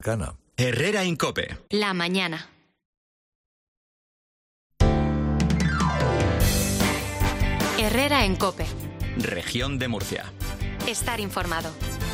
Cana. Herrera en COPE. La mañana. Herrera en COPE. Región de Murcia. Estar informado.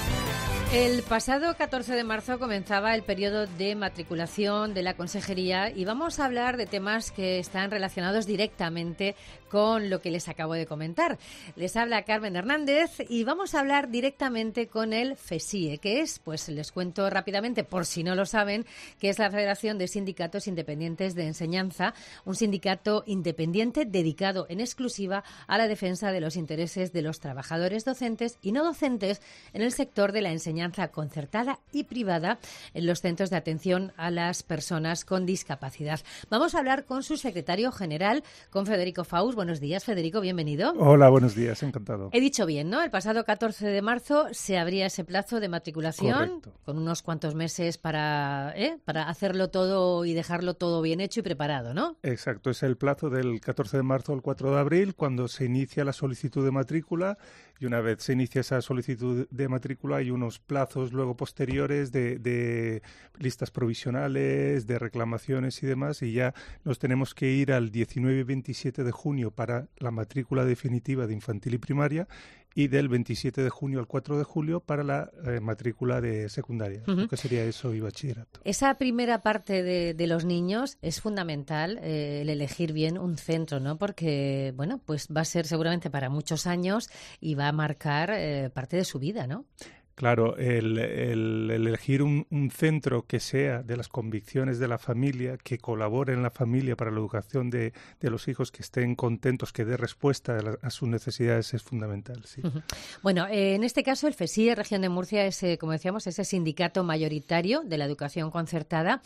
El pasado 14 de marzo comenzaba el periodo de matriculación de la Consejería y vamos a hablar de temas que están relacionados directamente con lo que les acabo de comentar. Les habla Carmen Hernández y vamos a hablar directamente con el FESIE, que es, pues les cuento rápidamente, por si no lo saben, que es la Federación de Sindicatos Independientes de Enseñanza, un sindicato independiente dedicado en exclusiva a la defensa de los intereses de los trabajadores docentes y no docentes en el sector de la enseñanza concertada y privada en los centros de atención a las personas con discapacidad. Vamos a hablar con su secretario general, con Federico Faus. Buenos días, Federico, bienvenido. Hola, buenos días, encantado. He dicho bien, ¿no? El pasado 14 de marzo se abría ese plazo de matriculación. Correcto. Con unos cuantos meses para hacerlo todo y dejarlo todo bien hecho y preparado, ¿no? Exacto, es el plazo del 14 de marzo al 4 de abril, cuando se inicia la solicitud de matrícula, y una vez se inicia esa solicitud de matrícula hay unos plazos luego posteriores de listas provisionales, de reclamaciones y demás, y ya nos tenemos que ir al 19 y 27 de junio para la matrícula definitiva de infantil y primaria, y del 27 de junio al 4 de julio para la matrícula de secundaria, que sería eso y bachillerato. Esa primera parte de los niños es fundamental, el elegir bien un centro, ¿no? Porque, bueno, pues va a ser seguramente para muchos años y va a marcar parte de su vida, ¿no? Claro, el elegir un centro que sea de las convicciones de la familia, que colabore en la familia para la educación de los hijos, que estén contentos, que dé respuesta a sus necesidades es fundamental. Sí. Bueno, en este caso el FESIE, Región de Murcia, es, como decíamos, ese sindicato mayoritario de la educación concertada.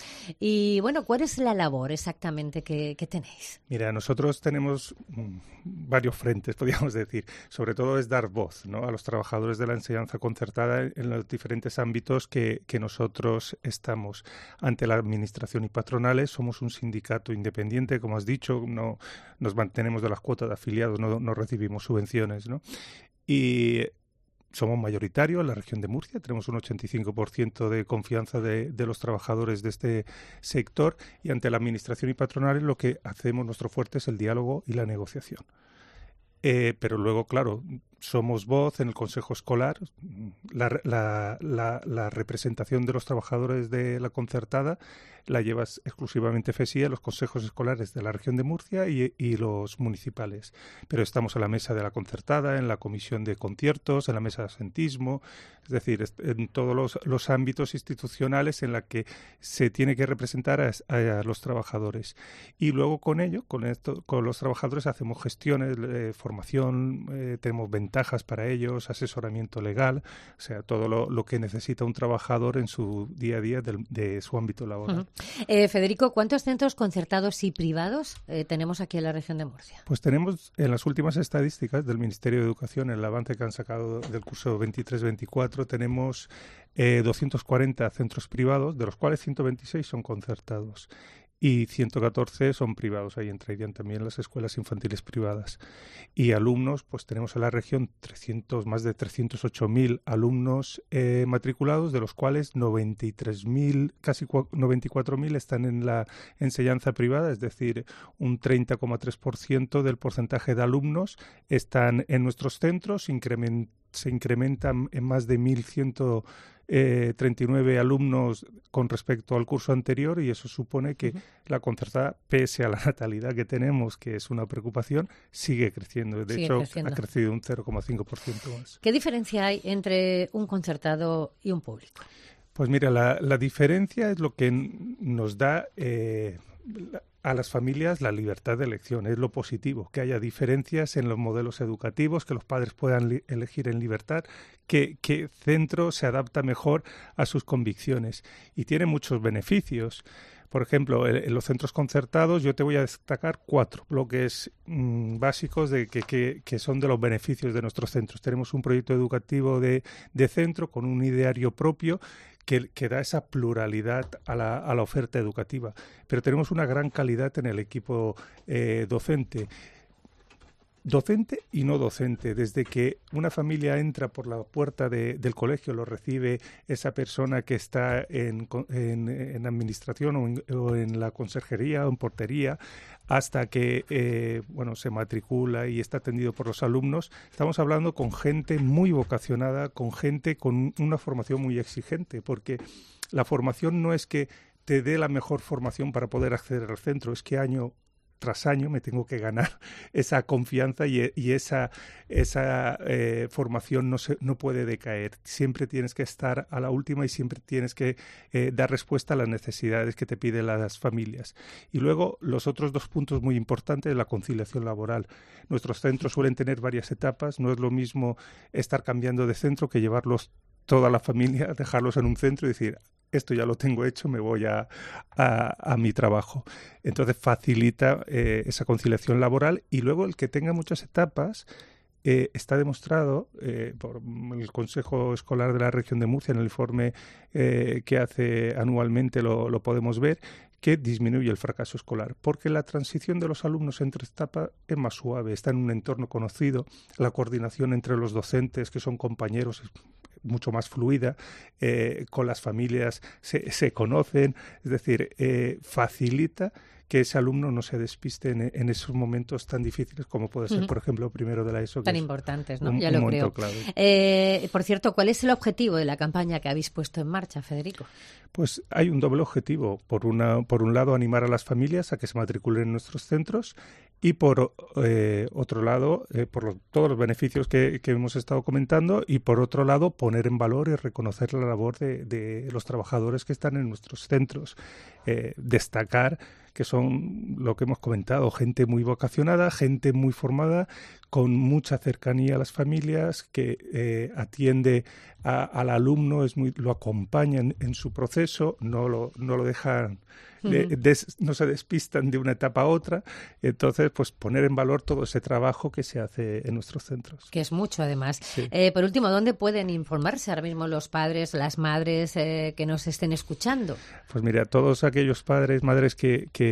Y bueno, ¿cuál es la labor exactamente que tenéis? Mira, nosotros tenemos varios frentes, podríamos decir. Sobre todo es dar voz, ¿no?, a los trabajadores de la enseñanza concertada en los diferentes ámbitos que nosotros estamos ante la administración y patronales. Somos un sindicato independiente, como has dicho, no nos mantenemos de las cuotas de afiliados, no recibimos subvenciones, ¿no? Y somos mayoritarios en la región de Murcia, tenemos un 85% de confianza de los trabajadores de este sector, y ante la administración y patronales lo que hacemos, nuestro fuerte, es el diálogo y la negociación. Pero luego, claro, somos voz en el Consejo Escolar, la representación de los trabajadores de la concertada la lleva exclusivamente FESIE, los consejos escolares de la región de Murcia y los municipales. Pero estamos en la mesa de la concertada, en la comisión de conciertos, en la mesa de asentismo, es decir, en todos los ámbitos institucionales en la que se tiene que representar a los trabajadores. Y luego con ello, con los trabajadores hacemos gestiones, formación, tenemos ventajas para ellos, asesoramiento legal, o sea, todo lo que necesita un trabajador en su día a día de su ámbito laboral. Federico, ¿cuántos centros concertados y privados tenemos aquí en la región de Murcia? Pues tenemos, en las últimas estadísticas del Ministerio de Educación, en el avance que han sacado del curso 23-24, tenemos 240 centros privados, de los cuales 126 son concertados y 114 son privados. Ahí entrarían también las escuelas infantiles privadas. Y alumnos, pues tenemos en la región más de 308.000 alumnos matriculados, de los cuales 93.000, casi 94.000 están en la enseñanza privada, es decir, un 30,3% del porcentaje de alumnos están en nuestros centros, se incrementan en más de 1.139 alumnos con respecto al curso anterior, y eso supone que la concertada, pese a la natalidad que tenemos, que es una preocupación, sigue creciendo. De hecho, ha crecido un 0,5% más. ¿Qué diferencia hay entre un concertado y un público? Pues mira, la diferencia es lo que nos da a las familias la libertad de elección, es lo positivo, que haya diferencias en los modelos educativos, que los padres puedan elegir en libertad, que centro se adapta mejor a sus convicciones y tiene muchos beneficios. Por ejemplo, en los centros concertados yo te voy a destacar 4 bloques básicos que son de los beneficios de nuestros centros. Tenemos un proyecto educativo de centro con un ideario propio que da esa pluralidad a la oferta educativa. Pero tenemos una gran calidad en el equipo docente. docente y no docente. Desde que una familia entra por la puerta del colegio, lo recibe esa persona que está en administración o en la conserjería o en portería, hasta que se matricula y está atendido por los alumnos. Estamos hablando con gente muy vocacionada, con gente con una formación muy exigente, porque la formación no es que te dé la mejor formación para poder acceder al centro, es que año tras año me tengo que ganar esa confianza y esa formación no puede decaer. Siempre tienes que estar a la última y siempre tienes que dar respuesta a las necesidades que te piden las familias. Y luego los otros 2 puntos muy importantes, la conciliación laboral. Nuestros centros suelen tener varias etapas, no es lo mismo estar cambiando de centro que llevarlos toda la familia, dejarlos en un centro y decir, esto ya lo tengo hecho, me voy a mi trabajo. Entonces facilita esa conciliación laboral, y luego el que tenga muchas etapas, está demostrado por el Consejo Escolar de la Región de Murcia, en el informe que hace anualmente lo podemos ver, que disminuye el fracaso escolar, porque la transición de los alumnos entre etapas es más suave, está en un entorno conocido, la coordinación entre los docentes, que son compañeros, es mucho más fluida, con las familias se conocen, es decir, facilita que ese alumno no se despiste en esos momentos tan difíciles como puede ser, por ejemplo, primero de la ESO. Tan importantes, ¿no? Ya lo creo. Por cierto, ¿cuál es el objetivo de la campaña que habéis puesto en marcha, Federico? Pues hay un doble objetivo. Por un lado, animar a las familias a que se matriculen en nuestros centros, y por otro lado, todos los beneficios que hemos estado comentando, y por otro lado, poner en valor y reconocer la labor de los trabajadores que están en nuestros centros. Destacar que son, lo que hemos comentado, gente muy vocacionada, gente muy formada, con mucha cercanía a las familias, que atiende al alumno, lo acompañan en su proceso, no lo dejan, no se despistan de una etapa a otra. Entonces, pues poner en valor todo ese trabajo que se hace en nuestros centros. Que es mucho, además. Sí. Por último, ¿dónde pueden informarse ahora mismo los padres, las madres que nos estén escuchando? Pues mira, todos aquellos padres, madres que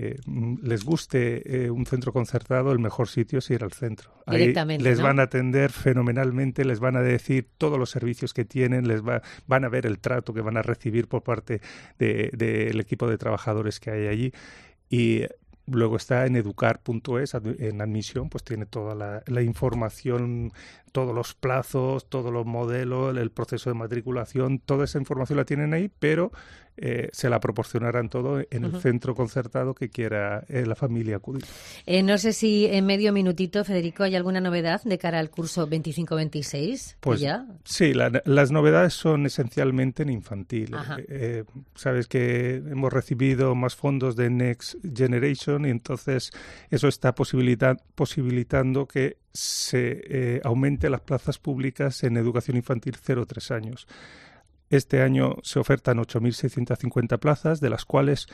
les guste un centro concertado, el mejor sitio es ir al centro. Ahí les van a atender fenomenalmente, les van a decir todos los servicios que tienen, van a ver el trato que van a recibir por parte del equipo de trabajadores que hay allí. Y luego está en educar.es, en admisión, pues tiene toda la información, todos los plazos, todos los modelos, el proceso de matriculación, toda esa información la tienen ahí, pero se la proporcionarán todo en el centro concertado que quiera la familia acudir. No sé si en medio minutito, Federico, ¿hay alguna novedad de cara al curso 25-26? Pues ya. Sí, las novedades son esencialmente en infantil. Sabes que hemos recibido más fondos de Next Generation, y entonces eso está posibilitando que se aumente las plazas públicas en educación infantil 0-3 años. Este año se ofertan 8.650 plazas, de las cuales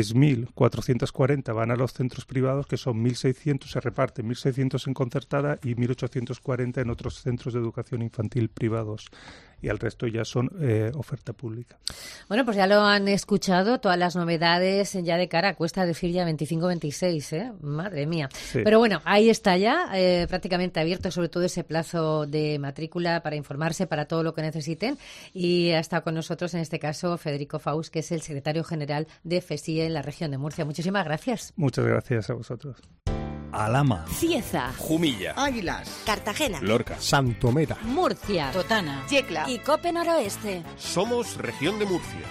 3.440 van a los centros privados, que son 1.600, se reparten 1.600 en concertada y 1.840 en otros centros de educación infantil privados. Y el resto ya son oferta pública. Bueno, pues ya lo han escuchado, todas las novedades ya de cara, cuesta decir ya 25-26, ¿eh? Madre mía. Sí. Pero bueno, ahí está ya, prácticamente abierto, sobre todo ese plazo de matrícula para informarse, para todo lo que necesiten. Y ha estado con nosotros, en este caso, Federico Faust, que es el secretario general de FESIE en la región de Murcia. Muchísimas gracias. Muchas gracias a vosotros. Alhama, Cieza, Jumilla, Águilas, Cartagena, Lorca, Santomera, Murcia, Totana, Yecla y Cope Noroeste. Somos Región de Murcia.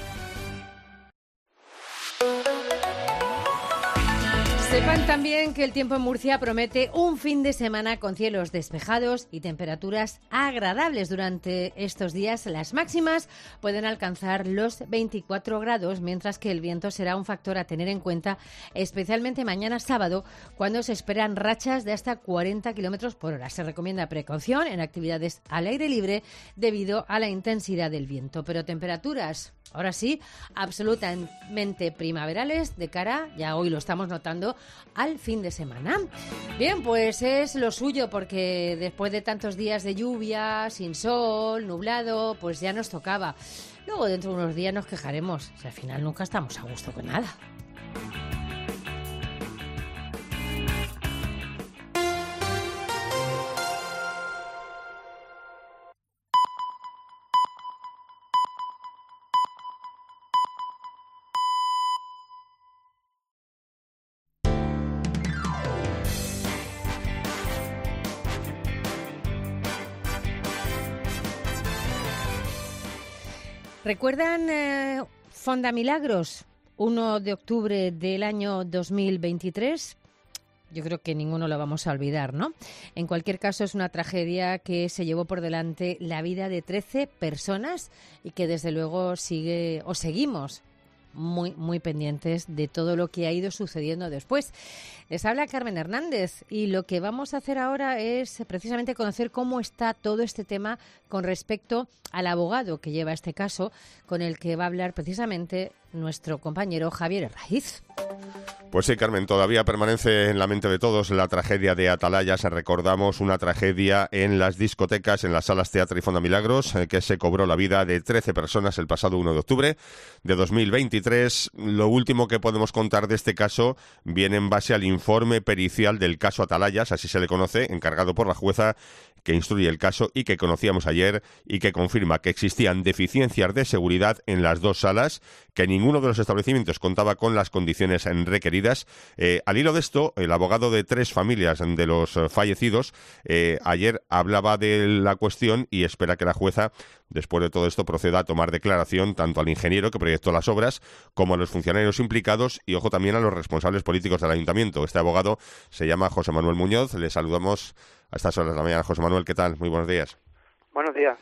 Sepan también que el tiempo en Murcia promete un fin de semana con cielos despejados y temperaturas agradables durante estos días. Las máximas pueden alcanzar los 24 grados, mientras que el viento será un factor a tener en cuenta, especialmente mañana sábado, cuando se esperan rachas de hasta 40 kilómetros por hora. Se recomienda precaución en actividades al aire libre debido a la intensidad del viento, pero temperaturas, ahora sí, absolutamente primaverales de cara, ya hoy lo estamos notando, al fin de semana. Bien, pues es lo suyo, porque después de tantos días de lluvia, sin sol, nublado, pues ya nos tocaba. Luego dentro de unos días nos quejaremos, si al final nunca estamos a gusto con nada. ¿Recuerdan Fondamilagros? 1 de octubre del año 2023. Yo creo que ninguno lo vamos a olvidar, ¿no? En cualquier caso, es una tragedia que se llevó por delante la vida de 13 personas y que desde luego seguimos muy pendientes de todo lo que ha ido sucediendo después. Les habla Carmen Hernández y lo que vamos a hacer ahora es precisamente conocer cómo está todo este tema con respecto al abogado que lleva este caso, con el que va a hablar precisamente nuestro compañero Javier Herraiz. Pues sí, Carmen, todavía permanece en la mente de todos la tragedia de Atalaya. Recordamos una tragedia en las discotecas, en las salas Teatre y Fondamilagros, que se cobró la vida de 13 personas el pasado 1 de octubre de 2023. Lo último que podemos contar de este caso viene en base al informe pericial del caso Atalayas, así se le conoce, encargado por la jueza que instruye el caso y que conocíamos ayer y que confirma que existían deficiencias de seguridad en las dos salas, que ninguno de los establecimientos contaba con las condiciones requeridas. Al hilo de esto, el abogado de 3 familias de los fallecidos ayer hablaba de la cuestión y espera que la jueza, después de todo esto, proceda a tomar declaración tanto al ingeniero que proyectó las obras como a los funcionarios implicados y, ojo, también a los responsables políticos del ayuntamiento. Este abogado se llama José Manuel Muñoz. Le saludamos a estas horas de la mañana. José Manuel, ¿qué tal? Muy buenos días. Buenos días.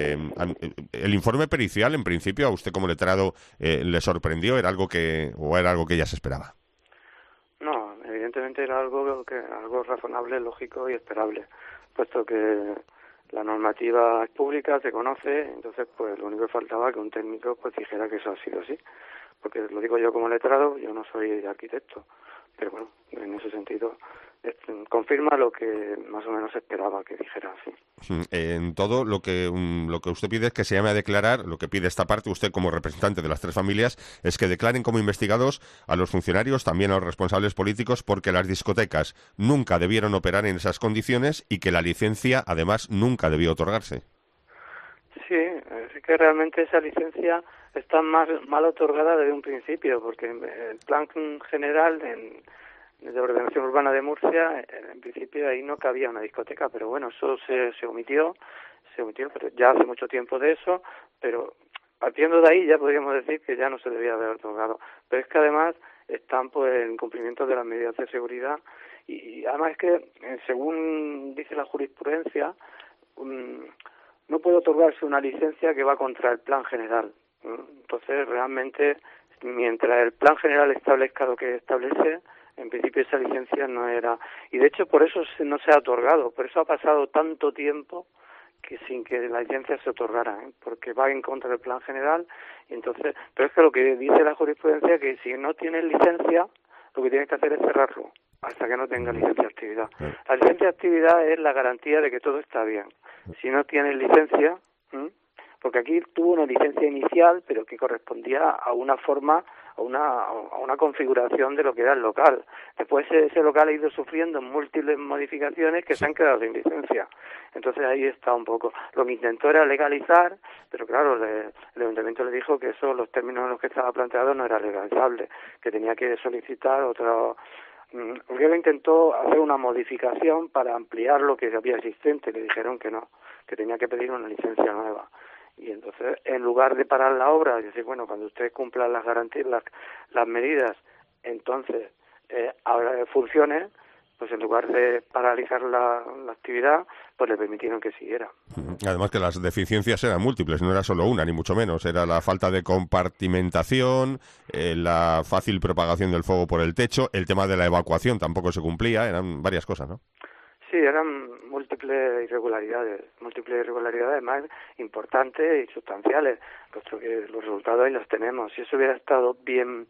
El informe pericial, en principio, a usted como letrado, ¿le sorprendió? ¿Era algo que ya se esperaba? No, evidentemente era algo razonable, lógico y esperable, puesto que la normativa es pública, se conoce, entonces pues lo único que faltaba que un técnico pues dijera que eso ha sido así, porque lo digo yo como letrado, yo no soy arquitecto, pero bueno, en ese sentido confirma lo que más o menos esperaba que dijera así. En todo lo que usted pide es que se llame a declarar, lo que pide esta parte, usted como representante de las 3 familias, es que declaren como investigados a los funcionarios, también a los responsables políticos, porque las discotecas nunca debieron operar en esas condiciones y que la licencia, además, nunca debió otorgarse. Sí, es que realmente esa licencia está mal otorgada desde un principio, porque el plan general de ordenación urbana de Murcia, en principio ahí no cabía una discoteca, pero bueno, eso se omitió, pero ya hace mucho tiempo de eso, pero partiendo de ahí ya podríamos decir que ya no se debía haber otorgado. Pero es que además están pues en cumplimiento de las medidas de seguridad y además es que, según dice la jurisprudencia, no puede otorgarse una licencia que va contra el plan general. Entonces, realmente, mientras el plan general establezca lo que establece, en principio esa licencia no era, y de hecho por eso no se ha otorgado, por eso ha pasado tanto tiempo que sin que la licencia se otorgara, porque va en contra del plan general, y entonces, pero es que lo que dice la jurisprudencia que si no tienes licencia, lo que tienes que hacer es cerrarlo hasta que no tenga licencia de actividad. La licencia de actividad es la garantía de que todo está bien. Si no tienes licencia, porque aquí tuvo una licencia inicial, pero que correspondía a una forma, a una configuración de lo que era el local. Después ese local ha ido sufriendo múltiples modificaciones que se han quedado sin licencia. Entonces ahí está un poco. Lo que intentó era legalizar, pero claro, el ayuntamiento le dijo que eso, los términos en los que estaba planteado, no era legalizable, que tenía que solicitar otro. Porque él intentó hacer una modificación para ampliar lo que había existente, le dijeron que no, que tenía que pedir una licencia nueva. Y entonces, en lugar de parar la obra y decir, bueno, cuando usted cumpla las garantías, las medidas, entonces ahora funcione, pues en lugar de paralizar la actividad, pues le permitieron que siguiera. Además que las deficiencias eran múltiples, no era solo una, ni mucho menos. Era la falta de compartimentación, la fácil propagación del fuego por el techo, el tema de la evacuación tampoco se cumplía, eran varias cosas, ¿no? Sí, eran múltiples irregularidades más importantes y sustanciales, puesto que los resultados ahí los tenemos. Si eso hubiera estado bien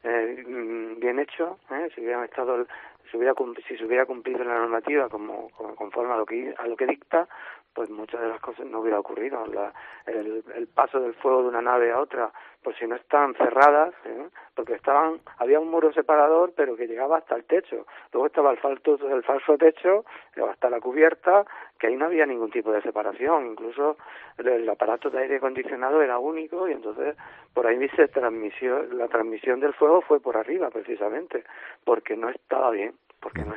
hecho, si se hubiera cumplido la normativa conforme a lo que dicta, pues muchas de las cosas no hubiera ocurrido. El paso del fuego de una nave a otra, pues si no están cerradas, porque había un muro separador, pero que llegaba hasta el techo. Luego estaba el falso techo, hasta la cubierta, que ahí no había ningún tipo de separación. Incluso el aparato de aire acondicionado era único y entonces por ahí dice la transmisión del fuego fue por arriba precisamente, porque no estaba bien,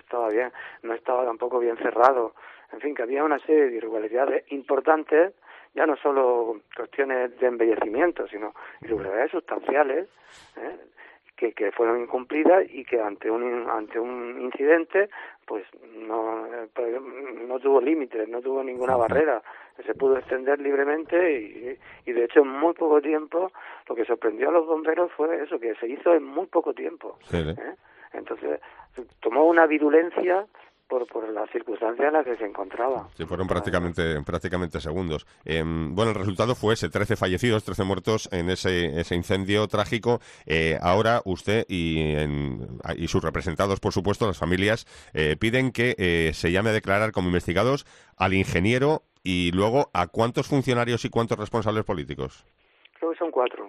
no estaba tampoco bien cerrado. En fin, que había una serie de irregularidades importantes ya no solo cuestiones de embellecimiento, sino irregularidades sustanciales, que fueron incumplidas y que ante un incidente pues no tuvo límites, no tuvo ninguna barrera, se pudo extender libremente y de hecho en muy poco tiempo lo que sorprendió a los bomberos fue eso, que se hizo en muy poco tiempo. Entonces tomó una virulencia por las circunstancias en las que se encontraba. Sí, fueron prácticamente segundos. Bueno, el resultado fue ese, 13 fallecidos, 13 muertos en ese incendio trágico. Ahora usted y sus representados, por supuesto, las familias, piden que se llame a declarar como investigados al ingeniero y luego a cuántos funcionarios y cuántos responsables políticos. Creo que son 4.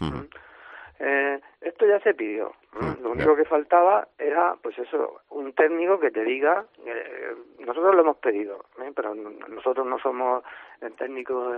Esto ya se pidió. Lo único que faltaba era, pues eso, un técnico que te diga, nosotros lo hemos pedido, pero nosotros no somos técnicos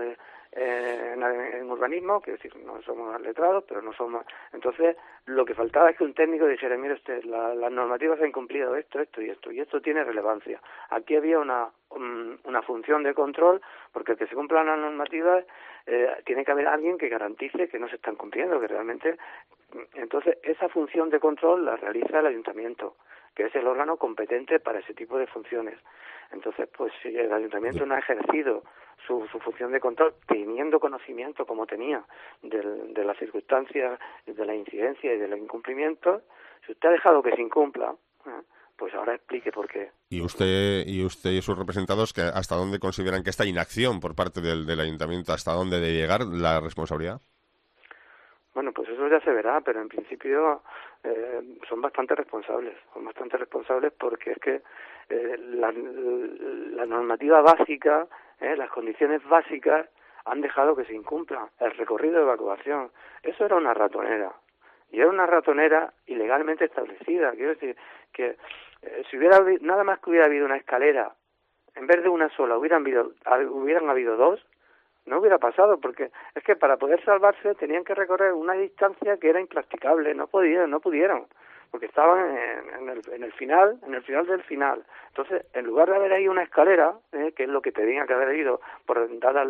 en urbanismo, quiero decir, no somos letrados, pero no somos. Entonces, lo que faltaba es que un técnico dijera, mire usted, las normativas han cumplido esto y esto tiene relevancia. Aquí había una función de control, porque el que se cumplan las normativas tiene que haber alguien que garantice que no se están cumpliendo, que realmente. Entonces, esa función de control la realiza el ayuntamiento, que es el órgano competente para ese tipo de funciones. Entonces, pues si el ayuntamiento no ha ejercido su función de control, teniendo conocimiento como tenía de las circunstancias, de la incidencia y de los incumplimientos, si usted ha dejado que se incumpla, pues ahora explique por qué. ¿Y usted y sus representados, que hasta dónde consideran que esta inacción por parte del ayuntamiento, hasta dónde debe llegar la responsabilidad? Bueno, pues eso ya se verá, pero en principio son bastante responsables porque es que la normativa básica, las condiciones básicas han dejado que se incumpla el recorrido de evacuación. Eso era una ratonera, y era una ratonera ilegalmente establecida. Quiero decir que si nada más que hubiera habido una escalera, en vez de una sola hubieran habido 2, no hubiera pasado, porque es que para poder salvarse tenían que recorrer una distancia que era impracticable, no pudieron, porque estaban en el final del final. Entonces, en lugar de haber ahí una escalera, que es lo que tenía que haber ido, por dada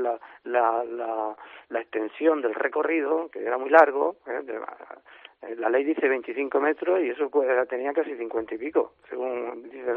la extensión del recorrido, que era muy largo, la ley dice 25 metros y eso tenía casi 50 y pico, según dice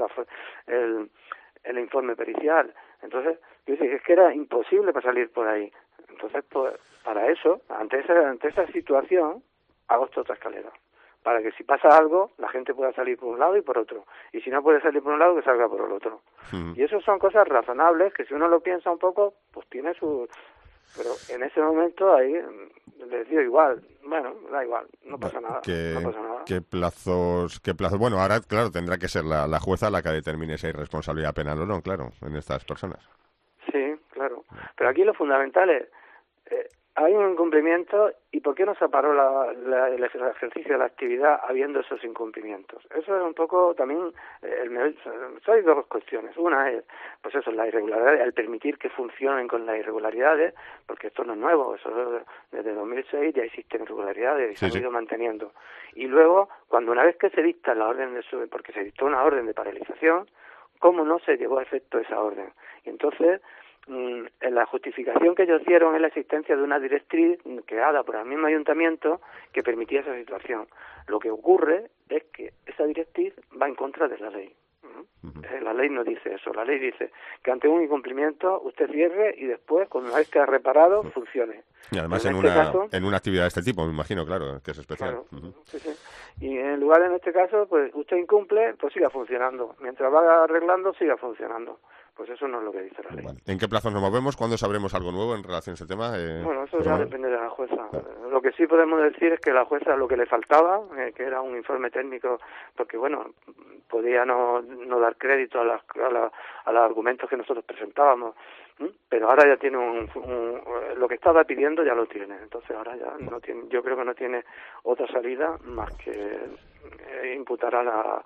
el informe pericial. Entonces, yo dije, es que era imposible para salir por ahí. Entonces, pues, para eso, ante esa situación, hago esta otra escalera, para que si pasa algo, la gente pueda salir por un lado y por otro. Y si no puede salir por un lado, que salga por el otro. Y eso son cosas razonables, que si uno lo piensa un poco, pues tiene su... Pero en ese momento ahí les digo igual, bueno, da igual, no pasa nada. ¿Qué plazos? Bueno, ahora, claro, tendrá que ser la jueza la que determine si hay responsabilidad penal o no, claro, en estas personas. Sí, claro. Pero aquí lo fundamental es, hay un incumplimiento y ¿por qué no se paró el ejercicio de la actividad habiendo esos incumplimientos? Eso es un poco también, hay dos cuestiones. Una es, pues eso, la irregularidad, el permitir que funcionen con las irregularidades, porque esto no es nuevo, eso desde 2006 ya existen irregularidades y se han ido manteniendo. Y luego, una vez que se dicta la orden porque se dictó una orden de paralización, ¿cómo no se llevó a efecto esa orden? Y entonces, en la justificación que ellos dieron es la existencia de una directriz creada por el mismo ayuntamiento que permitía esa situación. Lo que ocurre es que esa directriz va en contra de la ley. La ley no dice eso. La ley dice que ante un incumplimiento usted cierre y después, una vez que ha reparado, funcione. Y además en una actividad de este tipo, me imagino, claro, que es especial. Claro, sí. Y en lugar en este caso, pues usted incumple, pues siga funcionando. Mientras va arreglando, siga funcionando. Pues eso no es lo que dice la ley. Bueno, ¿en qué plazos nos movemos? ¿Cuándo sabremos algo nuevo en relación a este tema? Bueno, eso ya depende de la jueza. Lo que sí podemos decir es que la jueza lo que le faltaba, que era un informe técnico, porque bueno, podía no dar crédito a los argumentos que nosotros presentábamos, pero ahora ya tiene lo que estaba pidiendo ya lo tiene. Entonces ahora ya no tiene, yo creo que no tiene otra salida más que imputar a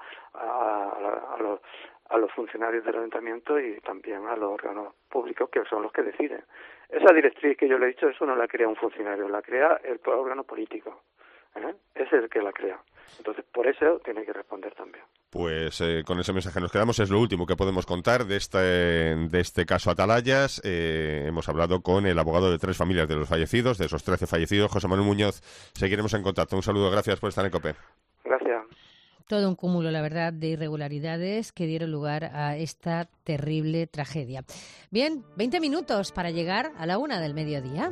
los funcionarios del ayuntamiento y también a los órganos públicos, que son los que deciden. Esa directriz que yo le he dicho, eso no la crea un funcionario, la crea el órgano político. Es el que la crea. Entonces, por eso tiene que responder también. Pues con ese mensaje nos quedamos. Es lo último que podemos contar de este caso Atalayas. Hemos hablado con el abogado de 3 familias de los fallecidos, de esos 13 fallecidos, José Manuel Muñoz. Seguiremos en contacto. Un saludo, gracias por estar en COPE. Gracias. Todo un cúmulo, la verdad, de irregularidades que dieron lugar a esta terrible tragedia. Bien, 20 minutos para llegar a la 1 del mediodía.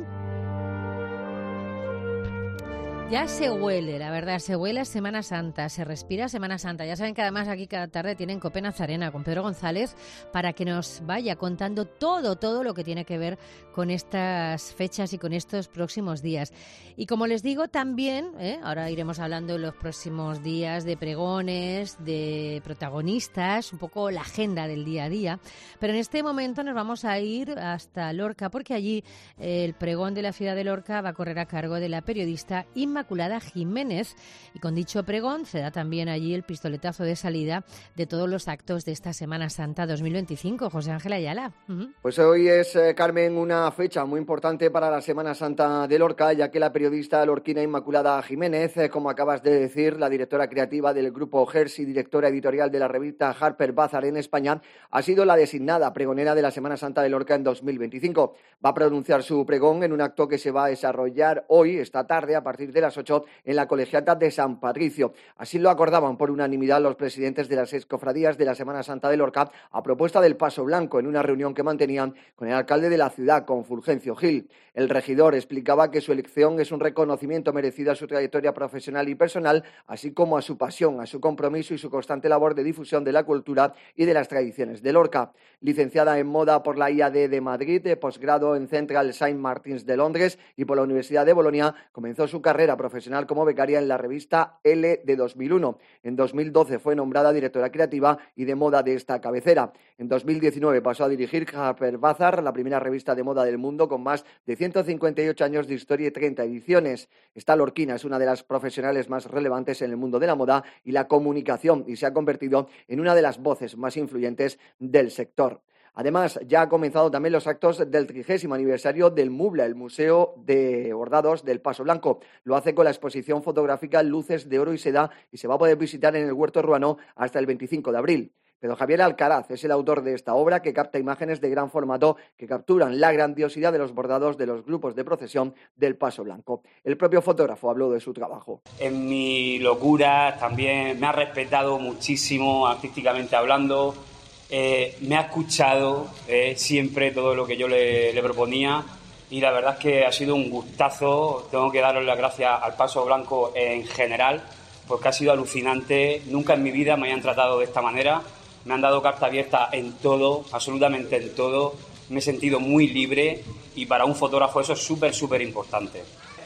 Ya se huele, la verdad, se huele a Semana Santa, se respira Semana Santa. Ya saben que además aquí cada tarde tienen COPE Nazarena con Pedro González para que nos vaya contando todo lo que tiene que ver con estas fechas y con estos próximos días. Y como les digo también, ahora iremos hablando en los próximos días de pregones, de protagonistas, un poco la agenda del día a día. Pero en este momento nos vamos a ir hasta Lorca porque allí el pregón de la ciudad de Lorca va a correr a cargo de la periodista Inmaculada Jiménez, y con dicho pregón se da también allí el pistoletazo de salida de todos los actos de esta Semana Santa 2025. José Ángel Ayala. Pues hoy es, Carmen, una fecha muy importante para la Semana Santa de Lorca, ya que la periodista lorquina Inmaculada Jiménez, como acabas de decir, la directora creativa del grupo Hers y directora editorial de la revista Harper Bazaar en España, ha sido la designada pregonera de la Semana Santa de Lorca en 2025. Va a pronunciar su pregón en un acto que se va a desarrollar hoy, esta tarde, a partir de las 8, en la Colegiata de San Patricio. Así lo acordaban por unanimidad los presidentes de las 6 cofradías de la Semana Santa de Lorca a propuesta del Paso Blanco en una reunión que mantenían con el alcalde de la ciudad, con Fulgencio Gil. El regidor explicaba que su elección es un reconocimiento merecido a su trayectoria profesional y personal, así como a su pasión, a su compromiso y su constante labor de difusión de la cultura y de las tradiciones de Lorca. Licenciada en moda por la IAD de Madrid, de posgrado en Central Saint Martins de Londres y por la Universidad de Bolonia, comenzó su carrera profesional como becaria en la revista Elle de 2001. En 2012 fue nombrada directora creativa y de moda de esta cabecera. En 2019 pasó a dirigir Harper Bazaar, la primera revista de moda del mundo con más de 158 años de historia y 30 ediciones. Esta lorquina es una de las profesionales más relevantes en el mundo de la moda y la comunicación y se ha convertido en una de las voces más influyentes del sector. Además, ya ha comenzado también los actos del 30º aniversario del MUBLA, el Museo de Bordados del Paso Blanco. Lo hace con la exposición fotográfica Luces de Oro y Seda y se va a poder visitar en el Huerto Ruano hasta el 25 de abril. Pero Javier Alcaraz es el autor de esta obra que capta imágenes de gran formato que capturan la grandiosidad de los bordados de los grupos de procesión del Paso Blanco. El propio fotógrafo habló de su trabajo. En mi locura también me ha respetado muchísimo artísticamente hablando. Me ha escuchado siempre todo lo que yo le proponía y la verdad es que ha sido un gustazo. Tengo que darle las gracias al Paso Blanco en general porque ha sido alucinante. Nunca en mi vida me hayan tratado de esta manera. Me han dado carta abierta en todo, absolutamente en todo. Me he sentido muy libre y para un fotógrafo eso es súper importante.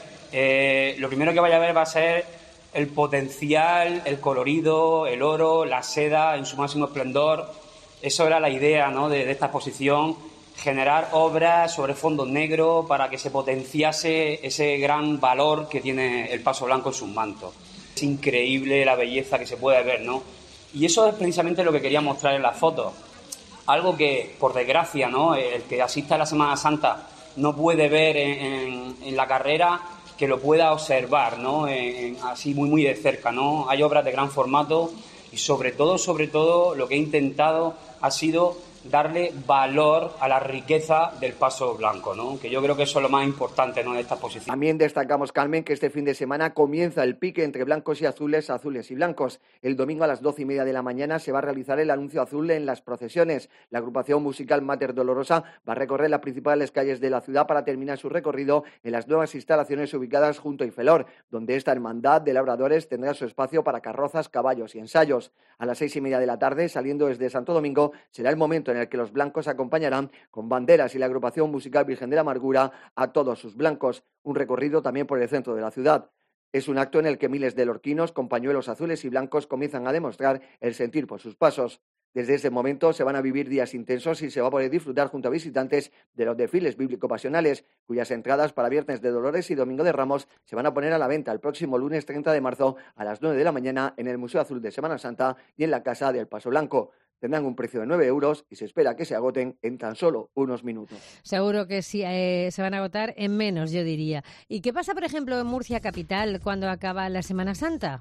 Lo primero que vaya a ver va a ser el potencial, el colorido, el oro, la seda en su máximo esplendor. Eso era la idea, ¿no?, de esta exposición, generar obras sobre fondo negro para que se potenciase ese gran valor que tiene el Paso Blanco en sus mantos. Es increíble la belleza que se puede ver, ¿no? Y eso es precisamente lo que quería mostrar en las fotos. Algo que, por desgracia, ¿no?, el que asista a la Semana Santa no puede ver en la carrera, que lo pueda observar, ¿no?, así muy de cerca, ¿no? Hay obras de gran formato y sobre todo, lo que he intentado ha sido darle valor a la riqueza del Paso Blanco, ¿no? Que yo creo que eso es lo más importante, ¿no?, de esta exposición. También destacamos, Carmen, que este fin de semana comienza el pique entre blancos y azules, azules y blancos. El domingo a las 12:30 de la mañana se va a realizar el anuncio azul en las procesiones. La agrupación musical Mater Dolorosa va a recorrer las principales calles de la ciudad para terminar su recorrido en las nuevas instalaciones ubicadas junto a Ifelor, donde esta hermandad de labradores tendrá su espacio para carrozas, caballos y ensayos. A las 6:30 de la tarde, saliendo desde Santo Domingo, será el momento en el que los blancos acompañarán con banderas y la agrupación musical Virgen de la Amargura a todos sus blancos. Un recorrido también por el centro de la ciudad. Es un acto en el que miles de lorquinos con pañuelos azules y blancos comienzan a demostrar el sentir por sus pasos. Desde ese momento se van a vivir días intensos y se va a poder disfrutar junto a visitantes de los desfiles bíblico-pasionales, cuyas entradas para Viernes de Dolores y Domingo de Ramos se van a poner a la venta el próximo lunes 30 de marzo a las 9 de la mañana en el Museo Azul de Semana Santa y en la Casa del Paso Blanco. Tendrán un precio de 9 euros y se espera que se agoten en tan solo unos minutos. Seguro que sí, se van a agotar en menos, yo diría. ¿Y qué pasa, por ejemplo, en Murcia capital cuando acaba la Semana Santa?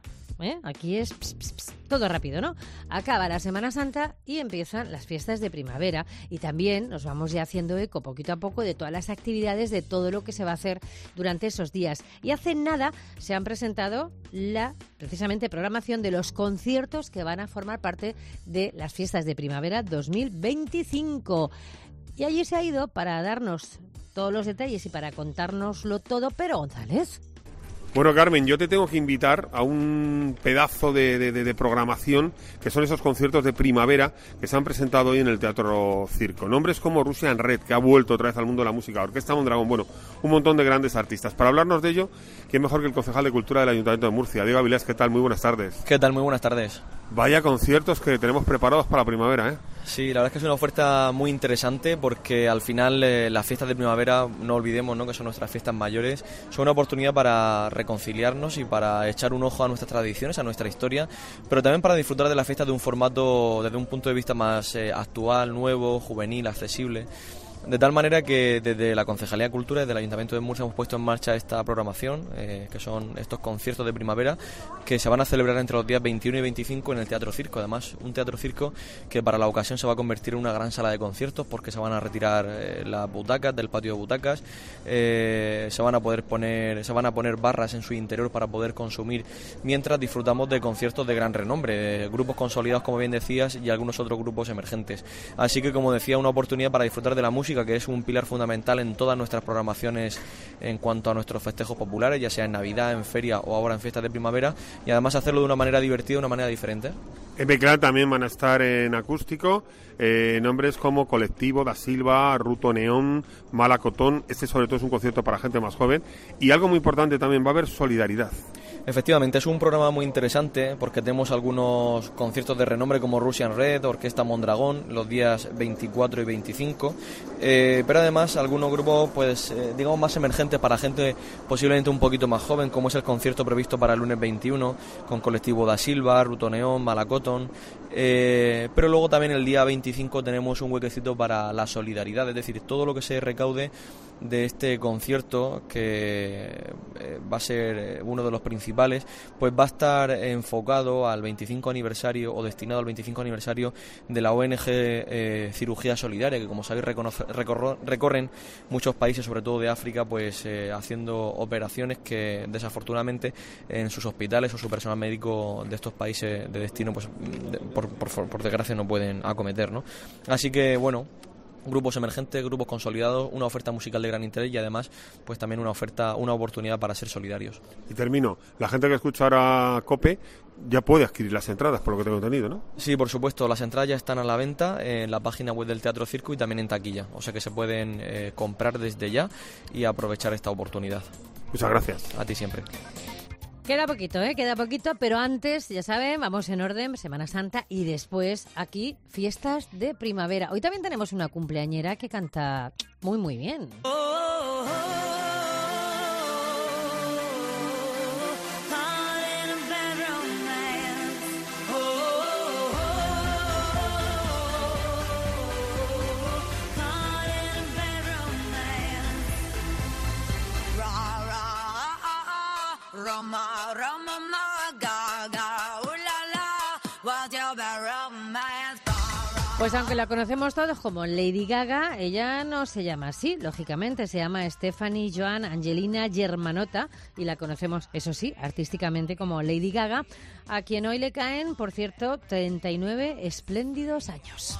Aquí es todo rápido, ¿no? Acaba la Semana Santa y empiezan las fiestas de primavera y también nos vamos ya haciendo eco poquito a poco de todas las actividades, de todo lo que se va a hacer durante esos días. Y hace nada se han presentado precisamente programación de los conciertos que van a formar parte de las fiestas de primavera 2025. Y allí se ha ido para darnos todos los detalles y para contárnoslo todo, Pero González. Bueno, Carmen, yo te tengo que invitar a un pedazo de programación que son esos conciertos de primavera que se han presentado hoy en el Teatro Circo. Nombres como Russian Red, que ha vuelto otra vez al mundo de la música, Orquesta Mondragón, bueno, un montón de grandes artistas. Para hablarnos de ello, ¿quién mejor que el concejal de Cultura del Ayuntamiento de Murcia? Diego Avilés, ¿qué tal? Muy buenas tardes. ¿Qué tal? Muy buenas tardes. Vaya conciertos que tenemos preparados para la primavera, ¿eh? Sí, la verdad es que es una oferta muy interesante porque al final las fiestas de primavera, no olvidemos, ¿no?, que son nuestras fiestas mayores, son una oportunidad para reconciliarnos y para echar un ojo a nuestras tradiciones, a nuestra historia, pero también para disfrutar de las fiestas de un formato desde un punto de vista más actual, nuevo, juvenil, accesible. De tal manera que desde la Concejalía de Cultura, desde el Ayuntamiento de Murcia, hemos puesto en marcha esta programación, que son estos conciertos de primavera, que se van a celebrar entre los días 21 y 25 en el Teatro Circo. Además, un Teatro Circo que para la ocasión se va a convertir en una gran sala de conciertos, porque se van a retirar las butacas del patio de butacas, se van a poner barras en su interior para poder consumir, mientras disfrutamos de conciertos de gran renombre, grupos consolidados, como bien decías, y algunos otros grupos emergentes. Así que, como decía, una oportunidad para disfrutar de la música, que es un pilar fundamental en todas nuestras programaciones en cuanto a nuestros festejos populares, ya sea en Navidad, en feria o ahora en fiestas de primavera, y además hacerlo de una manera divertida, de una manera diferente. En Beclan también van a estar en acústico nombres como Colectivo, Da Silva, Ruto Neón, Malacotón. Este sobre todo es un concierto para gente más joven, y algo muy importante también, va a haber solidaridad. Efectivamente, es un programa muy interesante porque tenemos algunos conciertos de renombre como Russian Red, Orquesta Mondragón, los días 24 y 25, pero además algunos grupos, digamos, más emergentes para gente posiblemente un poquito más joven, como es el concierto previsto para el lunes 21 con Colectivo Da Silva, Ruto Neón, Malacotón, pero luego también el día 25 tenemos un huequecito para la solidaridad, es decir, todo lo que se recaude de este concierto, que va a ser uno de los principales, pues va a estar enfocado al 25 aniversario o destinado al 25 aniversario de la ONG Cirugía Solidaria, que como sabéis recorren muchos países, sobre todo de África, pues haciendo operaciones que desafortunadamente en sus hospitales o su personal médico de estos países de destino, pues por desgracia no pueden acometer, ¿no? Así que bueno, grupos emergentes, grupos consolidados, una oferta musical de gran interés y además pues también una oportunidad para ser solidarios. Y termino, la gente que escucha ahora COPE ya puede adquirir las entradas, por lo que tengo entendido, ¿no? Sí, por supuesto, las entradas ya están a la venta en la página web del Teatro Circo y también en taquilla, o sea que se pueden comprar desde ya y aprovechar esta oportunidad. Muchas gracias. A ti siempre. Queda poquito, pero antes, ya saben, vamos en orden, Semana Santa y después aquí fiestas de primavera. Hoy también tenemos una cumpleañera que canta muy, muy bien. Pues aunque la conocemos todos como Lady Gaga, ella no se llama así, lógicamente, se llama Stephanie Joan Angelina Germanotta y la conocemos, eso sí, artísticamente como Lady Gaga, a quien hoy le caen, por cierto, 39 espléndidos años.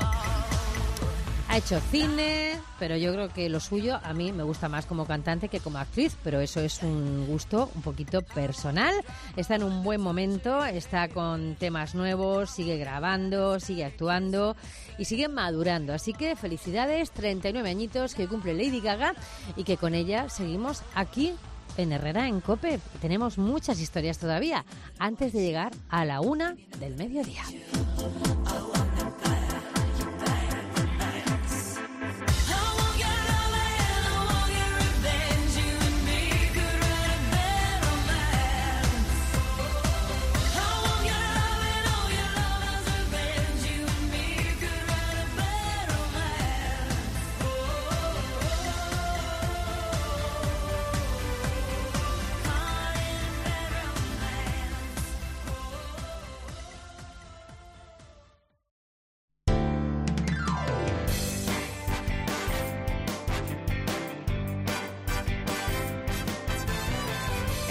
Ha hecho cine, pero yo creo que lo suyo a mí me gusta más como cantante que como actriz, pero eso es un gusto un poquito personal. Está en un buen momento, está con temas nuevos, sigue grabando, sigue actuando y sigue madurando. Así que felicidades, 39 añitos que cumple Lady Gaga y que con ella seguimos aquí en Herrera, en COPE. Tenemos muchas historias todavía antes de llegar a la 1 del mediodía.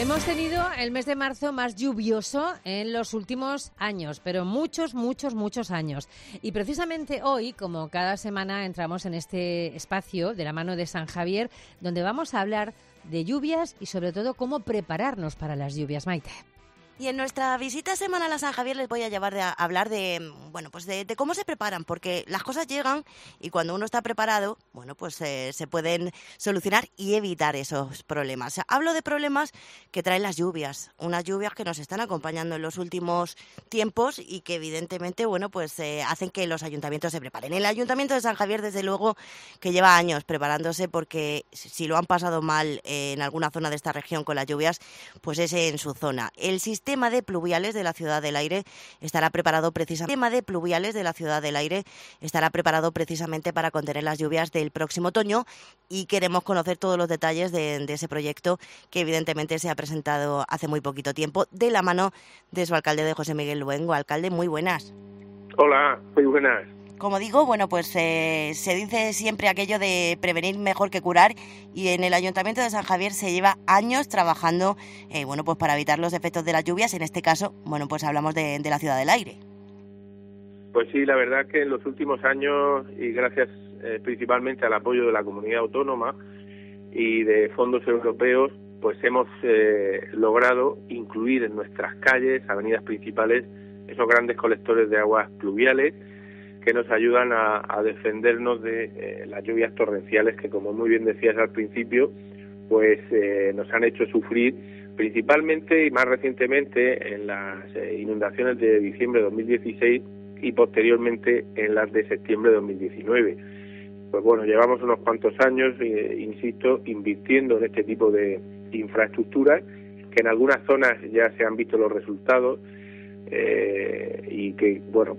Hemos tenido el mes de marzo más lluvioso en los últimos años, pero muchos años. Y precisamente hoy, como cada semana, entramos en este espacio de la mano de San Javier, donde vamos a hablar de lluvias y sobre todo cómo prepararnos para las lluvias, Maite. Y en nuestra visita semanal a San Javier les voy a llevar a hablar de cómo se preparan, porque las cosas llegan y cuando uno está preparado, se pueden solucionar y evitar esos problemas. Hablo de problemas que traen las lluvias, unas lluvias que nos están acompañando en los últimos tiempos y que evidentemente, hacen que los ayuntamientos se preparen. El Ayuntamiento de San Javier, desde luego, que lleva años preparándose, porque si lo han pasado mal en alguna zona de esta región con las lluvias, pues es en su zona. El sistema de pluviales de la Ciudad del Aire estará preparado precisamente para contener las lluvias del próximo otoño, y queremos conocer todos los detalles de ese proyecto que evidentemente se ha presentado hace muy poquito tiempo de la mano de su alcalde, de José Miguel Luengo. Alcalde, muy buenas. Hola, muy buenas. Como digo, se dice siempre aquello de prevenir mejor que curar, y en el Ayuntamiento de San Javier se lleva años trabajando para evitar los efectos de las lluvias. En este caso, hablamos de la Ciudad del Aire. Pues sí, la verdad que en los últimos años, y gracias principalmente al apoyo de la comunidad autónoma y de fondos europeos, pues hemos logrado incluir en nuestras calles, avenidas principales, esos grandes colectores de aguas pluviales que nos ayudan a defendernos de las lluvias torrenciales que, como muy bien decías al principio, pues nos han hecho sufrir principalmente y más recientemente en las inundaciones de diciembre de 2016 y posteriormente en las de septiembre de 2019. Pues bueno, llevamos unos cuantos años, insisto, invirtiendo en este tipo de infraestructuras que en algunas zonas ya se han visto los resultados y que,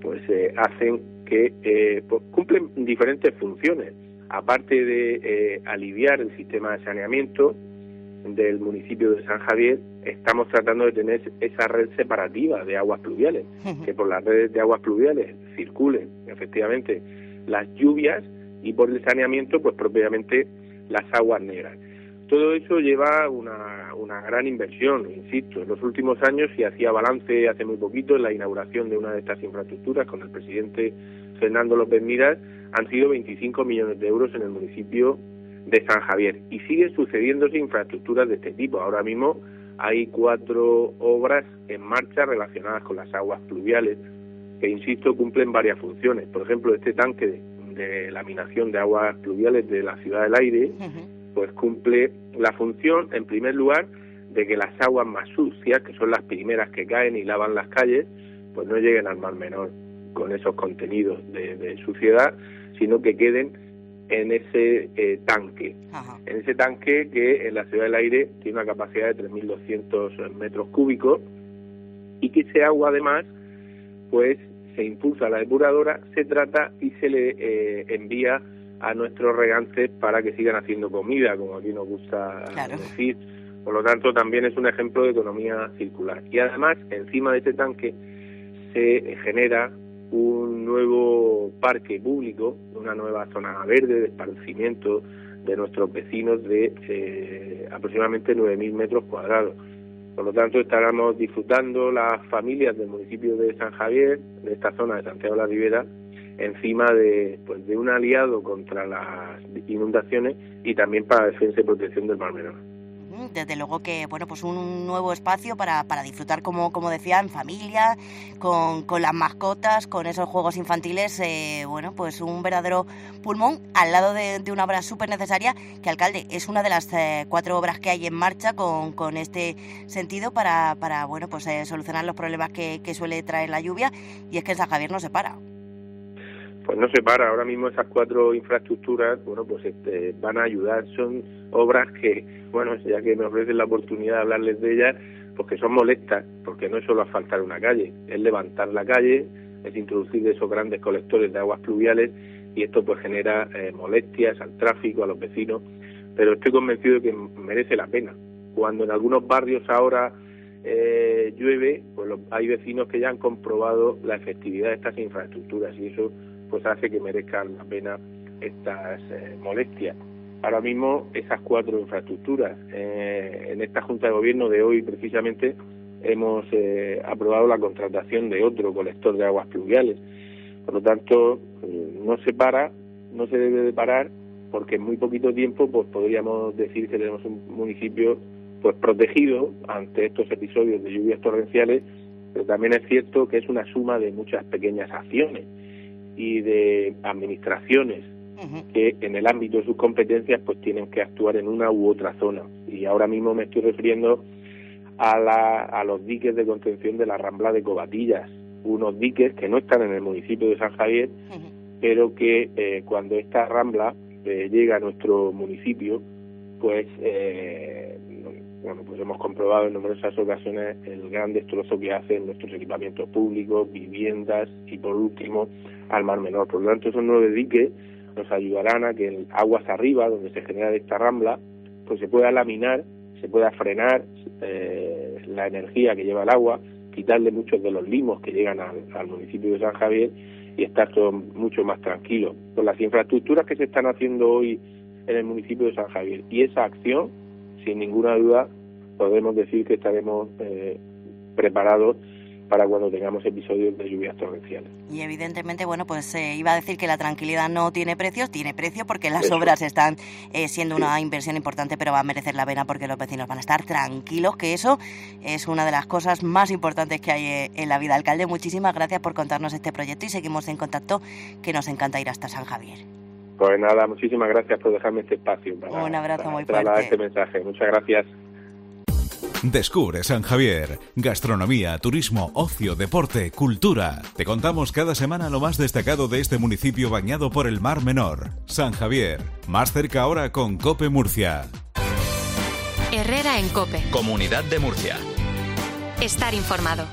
hacen que cumplen diferentes funciones. Aparte de aliviar el sistema de saneamiento del municipio de San Javier, estamos tratando de tener esa red separativa de aguas pluviales, que por las redes de aguas pluviales circulen efectivamente las lluvias y por el saneamiento, pues propiamente las aguas negras. Todo eso lleva una gran inversión, insisto. En los últimos años se hacía balance hace muy poquito en la inauguración de una de estas infraestructuras con el presidente Fernando López Miras. Han sido 25 millones de euros en el municipio de San Javier y siguen sucediéndose infraestructuras de este tipo. Ahora mismo hay 4 obras en marcha relacionadas con las aguas pluviales que, insisto, cumplen varias funciones. Por ejemplo, este tanque de laminación de aguas pluviales de la Ciudad del Aire, pues cumple la función, en primer lugar, de que las aguas más sucias, que son las primeras que caen y lavan las calles, pues no lleguen al Mar Menor con esos contenidos de suciedad, sino que queden en ese tanque. En ese tanque que en la Ciudad del Aire tiene una capacidad de 3.200 metros cúbicos, y que ese agua además pues se impulsa a la depuradora, se trata y se le envía a nuestros regantes para que sigan haciendo comida, como aquí nos gusta decir. Por lo tanto, también es un ejemplo de economía circular. Y además, encima de este tanque se genera un nuevo parque público, una nueva zona verde de esparcimiento de nuestros vecinos de aproximadamente 9.000 metros cuadrados. Por lo tanto, estaremos disfrutando las familias del municipio de San Javier, de esta zona de Santiago de la Ribera, encima de un aliado contra las inundaciones y también para la defensa y protección del Mar Menor. Desde luego que, un nuevo espacio para disfrutar, como decía, en familia, con las mascotas, con esos juegos infantiles, un verdadero pulmón al lado de una obra súper necesaria, que, alcalde, es una de las 4 obras que hay en marcha con este sentido para solucionar los problemas que suele traer la lluvia, y es que en San Javier no se para. Pues no se para. Ahora mismo esas 4 infraestructuras, van a ayudar. Son obras que, ya que me ofrecen la oportunidad de hablarles de ellas, pues que son molestas, porque no es solo asfaltar una calle, es levantar la calle, es introducir esos grandes colectores de aguas pluviales, y esto pues genera molestias al tráfico, a los vecinos, pero estoy convencido de que merece la pena. Cuando en algunos barrios ahora llueve, pues hay vecinos que ya han comprobado la efectividad de estas infraestructuras, y eso pues hace que merezcan la pena estas molestias. ahora mismo esas 4 infraestructuras. En esta Junta de Gobierno de hoy, precisamente, hemos aprobado la contratación de otro colector de aguas pluviales. Por lo tanto, no se debe de parar, porque en muy poquito tiempo pues podríamos decir que tenemos un municipio pues protegido ante estos episodios de lluvias torrenciales, pero también es cierto que es una suma de muchas pequeñas acciones y de administraciones que en el ámbito de sus competencias pues tienen que actuar en una u otra zona. Y ahora mismo me estoy refiriendo a los diques de contención de la Rambla de Covatillas, unos diques que no están en el municipio de San Javier, pero que cuando esta rambla llega a nuestro municipio, pues pues hemos comprobado en numerosas ocasiones el gran destrozo que hace en nuestros equipamientos públicos, viviendas y, por último, al Mar Menor. Por lo tanto, esos 9 diques nos ayudarán a que el aguas arriba, donde se genera esta rambla, pues se pueda laminar, se pueda frenar la energía que lleva el agua, quitarle muchos de los limos que llegan al municipio de San Javier y estar todo mucho más tranquilo. Con las infraestructuras que se están haciendo hoy en el municipio de San Javier y esa acción, sin ninguna duda, podemos decir que estaremos preparados para cuando tengamos episodios de lluvias torrenciales. Y evidentemente, bueno, pues iba a decir que la tranquilidad no tiene precio porque las obras están siendo una inversión importante, pero va a merecer la pena porque los vecinos van a estar tranquilos, que eso es una de las cosas más importantes que hay en la vida. Alcalde, muchísimas gracias por contarnos este proyecto y seguimos en contacto, que nos encanta ir hasta San Javier. Pues nada, muchísimas gracias por dejarme este espacio para, un abrazo muy trasladar fuerte. este mensaje. Muchas gracias. Descubre San Javier. Gastronomía, turismo, ocio, deporte, cultura. Te contamos cada semana lo más destacado de este municipio bañado por el Mar Menor. San Javier. Más cerca ahora con COPE Murcia. Herrera en COPE. Comunidad de Murcia. Estar informado.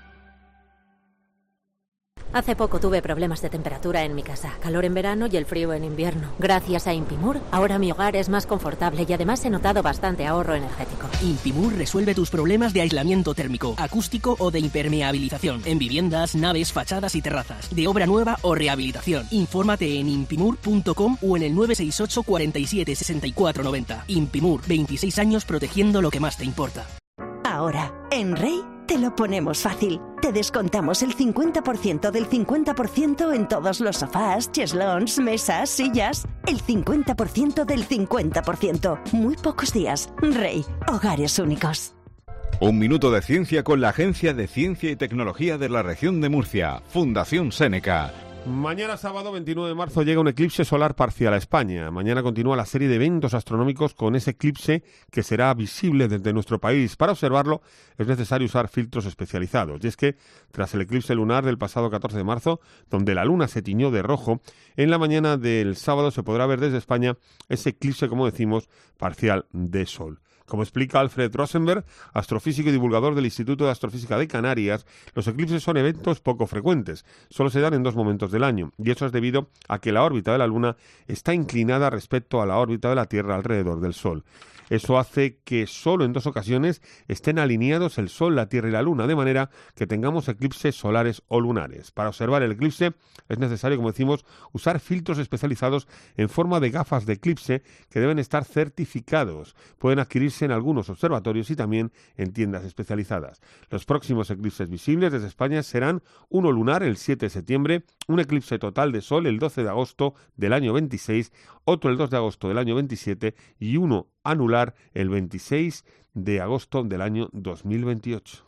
Hace poco tuve problemas de temperatura en mi casa, calor en verano y el frío en invierno. Gracias a Impimur, ahora mi hogar es más confortable y además he notado bastante ahorro energético. Impimur resuelve tus problemas de aislamiento térmico, acústico o de impermeabilización en viviendas, naves, fachadas y terrazas, de obra nueva o rehabilitación. Infórmate en impimur.com o en el 968 47 64 90. Impimur, 26 años protegiendo lo que más te importa. Ahora, en Rey, te lo ponemos fácil. Te descontamos el 50% del 50% en todos los sofás, cheslons, mesas, sillas. El 50% del 50%. Muy pocos días. Rey, hogares únicos. Un minuto de ciencia con la Agencia de Ciencia y Tecnología de la Región de Murcia, Fundación Seneca. Mañana sábado 29 de marzo llega un eclipse solar parcial a España. Mañana continúa la serie de eventos astronómicos con ese eclipse que será visible desde nuestro país. Para observarlo es necesario usar filtros especializados. Y es que tras el eclipse lunar del pasado 14 de marzo, donde la luna se tiñó de rojo, en la mañana del sábado se podrá ver desde España ese eclipse, como decimos, parcial de sol. Como explica Alfred Rosenberg, astrofísico y divulgador del Instituto de Astrofísica de Canarias, los eclipses son eventos poco frecuentes, solo se dan en 2 momentos del año, y eso es debido a que la órbita de la Luna está inclinada respecto a la órbita de la Tierra alrededor del Sol. Eso hace que solo en 2 ocasiones estén alineados el Sol, la Tierra y la Luna, de manera que tengamos eclipses solares o lunares. Para observar el eclipse es necesario, como decimos, usar filtros especializados en forma de gafas de eclipse que deben estar certificados. Pueden adquirirse en algunos observatorios y también en tiendas especializadas. Los próximos eclipses visibles desde España serán uno lunar el 7 de septiembre, un eclipse total de Sol el 12 de agosto del año 26, otro el 2 de agosto del año 27 y uno anular el 26 de agosto del año 2028.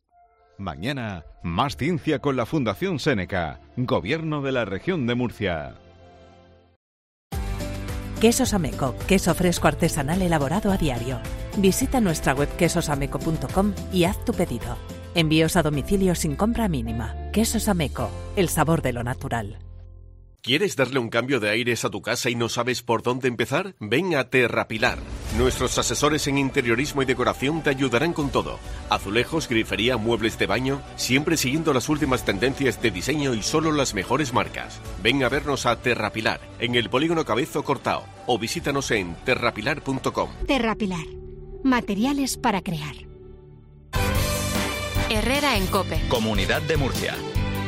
Mañana, más ciencia con la Fundación Seneca, Gobierno de la Región de Murcia. Quesos Ameco, queso fresco artesanal elaborado a diario. Visita nuestra web quesosameco.com y haz tu pedido. Envíos a domicilio sin compra mínima. Quesos Ameco, el sabor de lo natural. ¿Quieres darle un cambio de aires a tu casa y no sabes por dónde empezar? Ven a Terrapilar. Nuestros asesores en interiorismo y decoración te ayudarán con todo. Azulejos, grifería, muebles de baño, siempre siguiendo las últimas tendencias de diseño y solo las mejores marcas. Ven a vernos a Terrapilar, en el Polígono Cabezo Cortao, o visítanos en terrapilar.com. Terrapilar. Materiales para crear. Herrera en COPE. Comunidad de Murcia.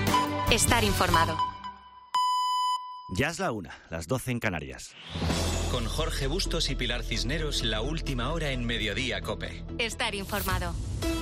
Estar informado. Ya es la 1, las 12 en Canarias. Con Jorge Bustos y Pilar Cisneros, la última hora en Mediodía COPE. Estar informado.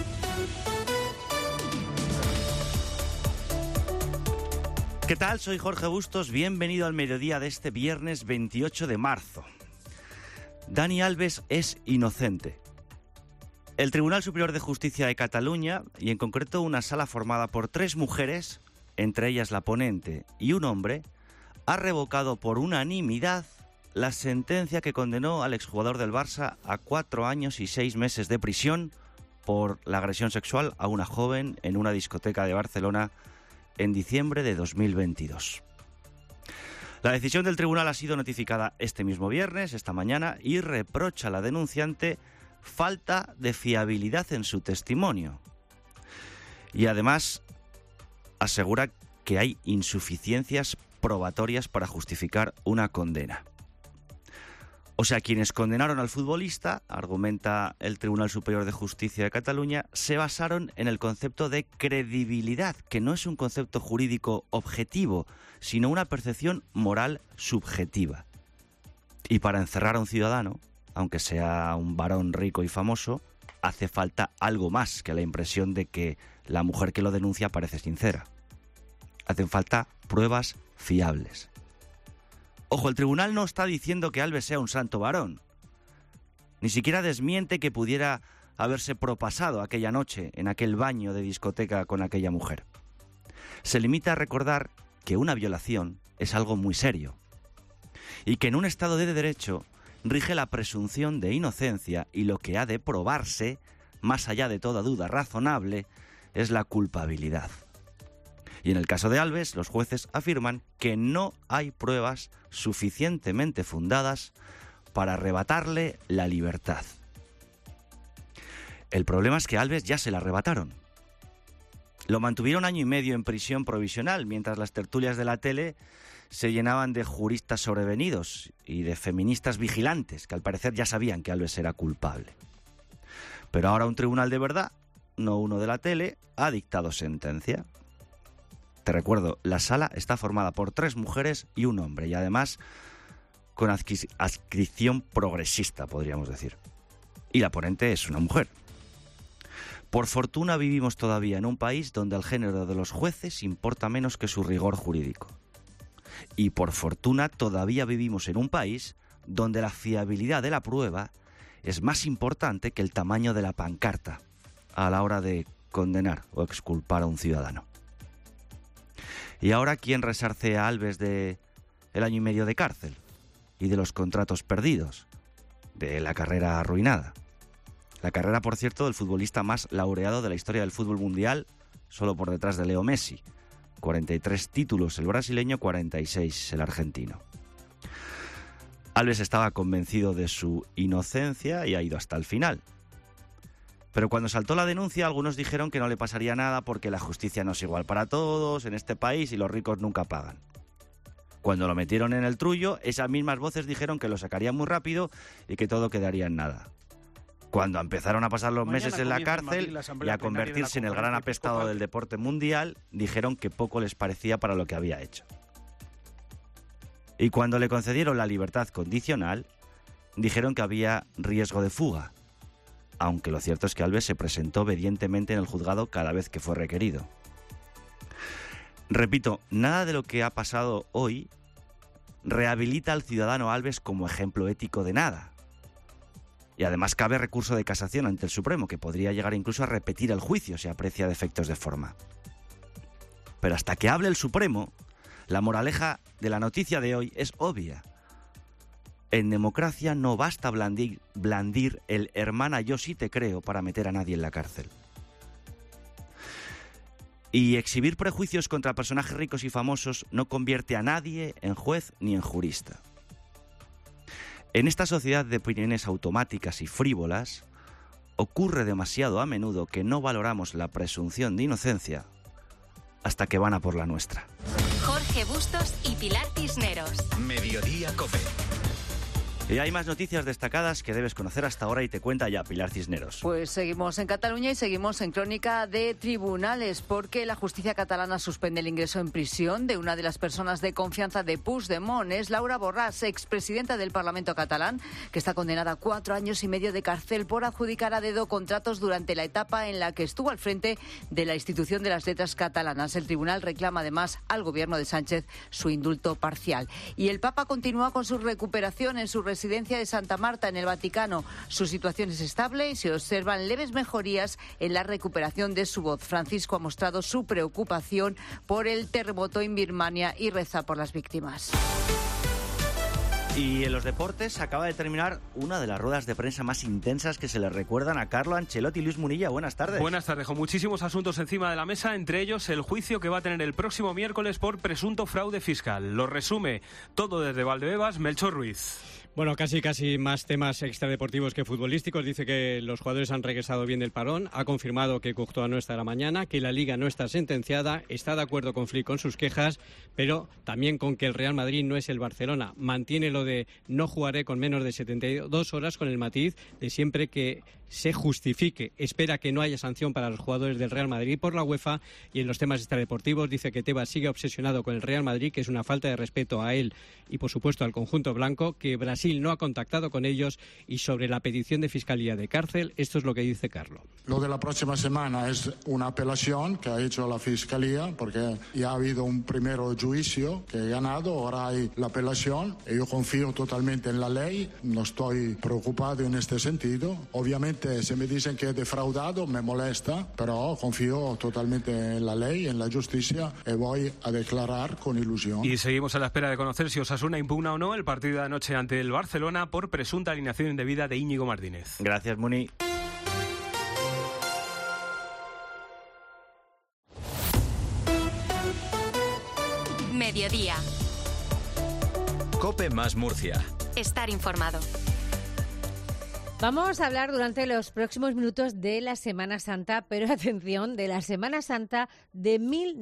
¿Qué tal? Soy Jorge Bustos. Bienvenido al mediodía de este viernes 28 de marzo. Dani Alves es inocente. El Tribunal Superior de Justicia de Cataluña, y en concreto una sala formada por 3 mujeres, entre ellas la ponente y un hombre, ha revocado por unanimidad la sentencia que condenó al exjugador del Barça a 4 años y 6 meses de prisión por la agresión sexual a una joven en una discoteca de Barcelona en diciembre de 2022. La decisión del tribunal ha sido notificada este mismo viernes, esta mañana, y reprocha a la denunciante falta de fiabilidad en su testimonio. Y además asegura que hay insuficiencias probatorias para justificar una condena. O sea, quienes condenaron al futbolista, argumenta el Tribunal Superior de Justicia de Cataluña, se basaron en el concepto de credibilidad, que no es un concepto jurídico objetivo, sino una percepción moral subjetiva. Y para encerrar a un ciudadano, aunque sea un varón rico y famoso, hace falta algo más que la impresión de que la mujer que lo denuncia parece sincera. Hacen falta pruebas fiables. Ojo, el tribunal no está diciendo que Alves sea un santo varón. Ni siquiera desmiente que pudiera haberse propasado aquella noche en aquel baño de discoteca con aquella mujer. Se limita a recordar que una violación es algo muy serio y que en un Estado de Derecho rige la presunción de inocencia y lo que ha de probarse, más allá de toda duda razonable, es la culpabilidad. Y en el caso de Alves, los jueces afirman que no hay pruebas suficientemente fundadas para arrebatarle la libertad. El problema es que a Alves ya se la arrebataron. Lo mantuvieron 1 año y medio en prisión provisional, mientras las tertulias de la tele se llenaban de juristas sobrevenidos y de feministas vigilantes, que al parecer ya sabían que Alves era culpable. Pero ahora un tribunal de verdad, no uno de la tele, ha dictado sentencia. Te recuerdo, la sala está formada por 3 mujeres y un hombre, y además con adscripción progresista, podríamos decir. Y la ponente es una mujer. Por fortuna vivimos todavía en un país donde el género de los jueces importa menos que su rigor jurídico. Y por fortuna todavía vivimos en un país donde la fiabilidad de la prueba es más importante que el tamaño de la pancarta a la hora de condenar o exculpar a un ciudadano. ¿Y ahora quién resarce a Alves de el 1 año y medio de cárcel? Y de los contratos perdidos, de la carrera arruinada. La carrera, por cierto, del futbolista más laureado de la historia del fútbol mundial, solo por detrás de Leo Messi. 43 títulos el brasileño, 46 el argentino. Alves estaba convencido de su inocencia y ha ido hasta el final. Pero cuando saltó la denuncia, algunos dijeron que no le pasaría nada porque la justicia no es igual para todos en este país y los ricos nunca pagan. Cuando lo metieron en el trullo, esas mismas voces dijeron que lo sacarían muy rápido y que todo quedaría en nada. Cuando empezaron a pasar los meses en la cárcel y a convertirse en el gran apestado del deporte mundial, dijeron que poco les parecía para lo que había hecho. Y cuando le concedieron la libertad condicional, dijeron que había riesgo de fuga. Aunque lo cierto es que Alves se presentó obedientemente en el juzgado cada vez que fue requerido. Repito, nada de lo que ha pasado hoy rehabilita al ciudadano Alves como ejemplo ético de nada. Y además cabe recurso de casación ante el Supremo, que podría llegar incluso a repetir el juicio si aprecia defectos de forma. Pero hasta que hable el Supremo, la moraleja de la noticia de hoy es obvia. En democracia no basta blandir el hermana yo sí te creo para meter a nadie en la cárcel. Y exhibir prejuicios contra personajes ricos y famosos no convierte a nadie en juez ni en jurista. En esta sociedad de opiniones automáticas y frívolas, ocurre demasiado a menudo que no valoramos la presunción de inocencia hasta que van a por la nuestra. Jorge Bustos y Pilar Cisneros. Mediodía COPE. Y hay más noticias destacadas que debes conocer hasta ahora y te cuenta ya Pilar Cisneros. Pues seguimos en Cataluña y seguimos en crónica de tribunales porque la justicia catalana suspende el ingreso en prisión de una de las personas de confianza de Puigdemont. Es Laura Borràs, expresidenta del Parlamento catalán, que está condenada a 4 años y medio de cárcel por adjudicar a dedo contratos durante la etapa en la que estuvo al frente de la institución de las letras catalanas. El tribunal reclama además al gobierno de Sánchez su indulto parcial. Y el Papa continúa con su recuperación en su residencia de Santa Marta, en el Vaticano. Su situación es estable y se observan leves mejorías en la recuperación de su voz. Francisco ha mostrado su preocupación por el terremoto en Birmania y reza por las víctimas. Y en los deportes acaba de terminar una de las ruedas de prensa más intensas que se le recuerdan a Carlo Ancelotti. Luis Munilla, buenas tardes. Buenas tardes, con muchísimos asuntos encima de la mesa, entre ellos el juicio que va a tener el próximo miércoles por presunto fraude fiscal. Lo resume todo desde Valdebebas, Melchor Ruiz. Bueno, casi más temas extradeportivos que futbolísticos. Dice que los jugadores han regresado bien del parón, ha confirmado que Courtois no estará mañana, que la Liga no está sentenciada, está de acuerdo con Flick con sus quejas, pero también con que el Real Madrid no es el Barcelona. Mantiene lo de no jugaré con menos de 72 horas, con el matiz de siempre que se justifique. Espera que no haya sanción para los jugadores del Real Madrid por la UEFA. Y en los temas extradeportivos dice que Tebas sigue obsesionado con el Real Madrid, que es una falta de respeto a él y por supuesto al conjunto blanco, que Brasil no ha contactado con ellos. Y sobre la petición de fiscalía de cárcel, esto es lo que dice Carlo. Lo de la próxima semana es una apelación que ha hecho la fiscalía, porque ya ha habido un primer juicio que he ganado, ahora hay la apelación y yo confío totalmente en la ley, no estoy preocupado en este sentido. Obviamente si me dicen que he defraudado me molesta, pero confío totalmente en la ley, en la justicia, y voy a declarar con ilusión. Y seguimos a la espera de conocer si Osasuna impugna o no el partido de anoche ante el Barcelona por presunta alineación indebida de Íñigo Martínez. Gracias, Muni. Mediodía. COPE más Murcia. Estar informado. Vamos a hablar durante los próximos minutos de la Semana Santa, pero atención, de la Semana Santa de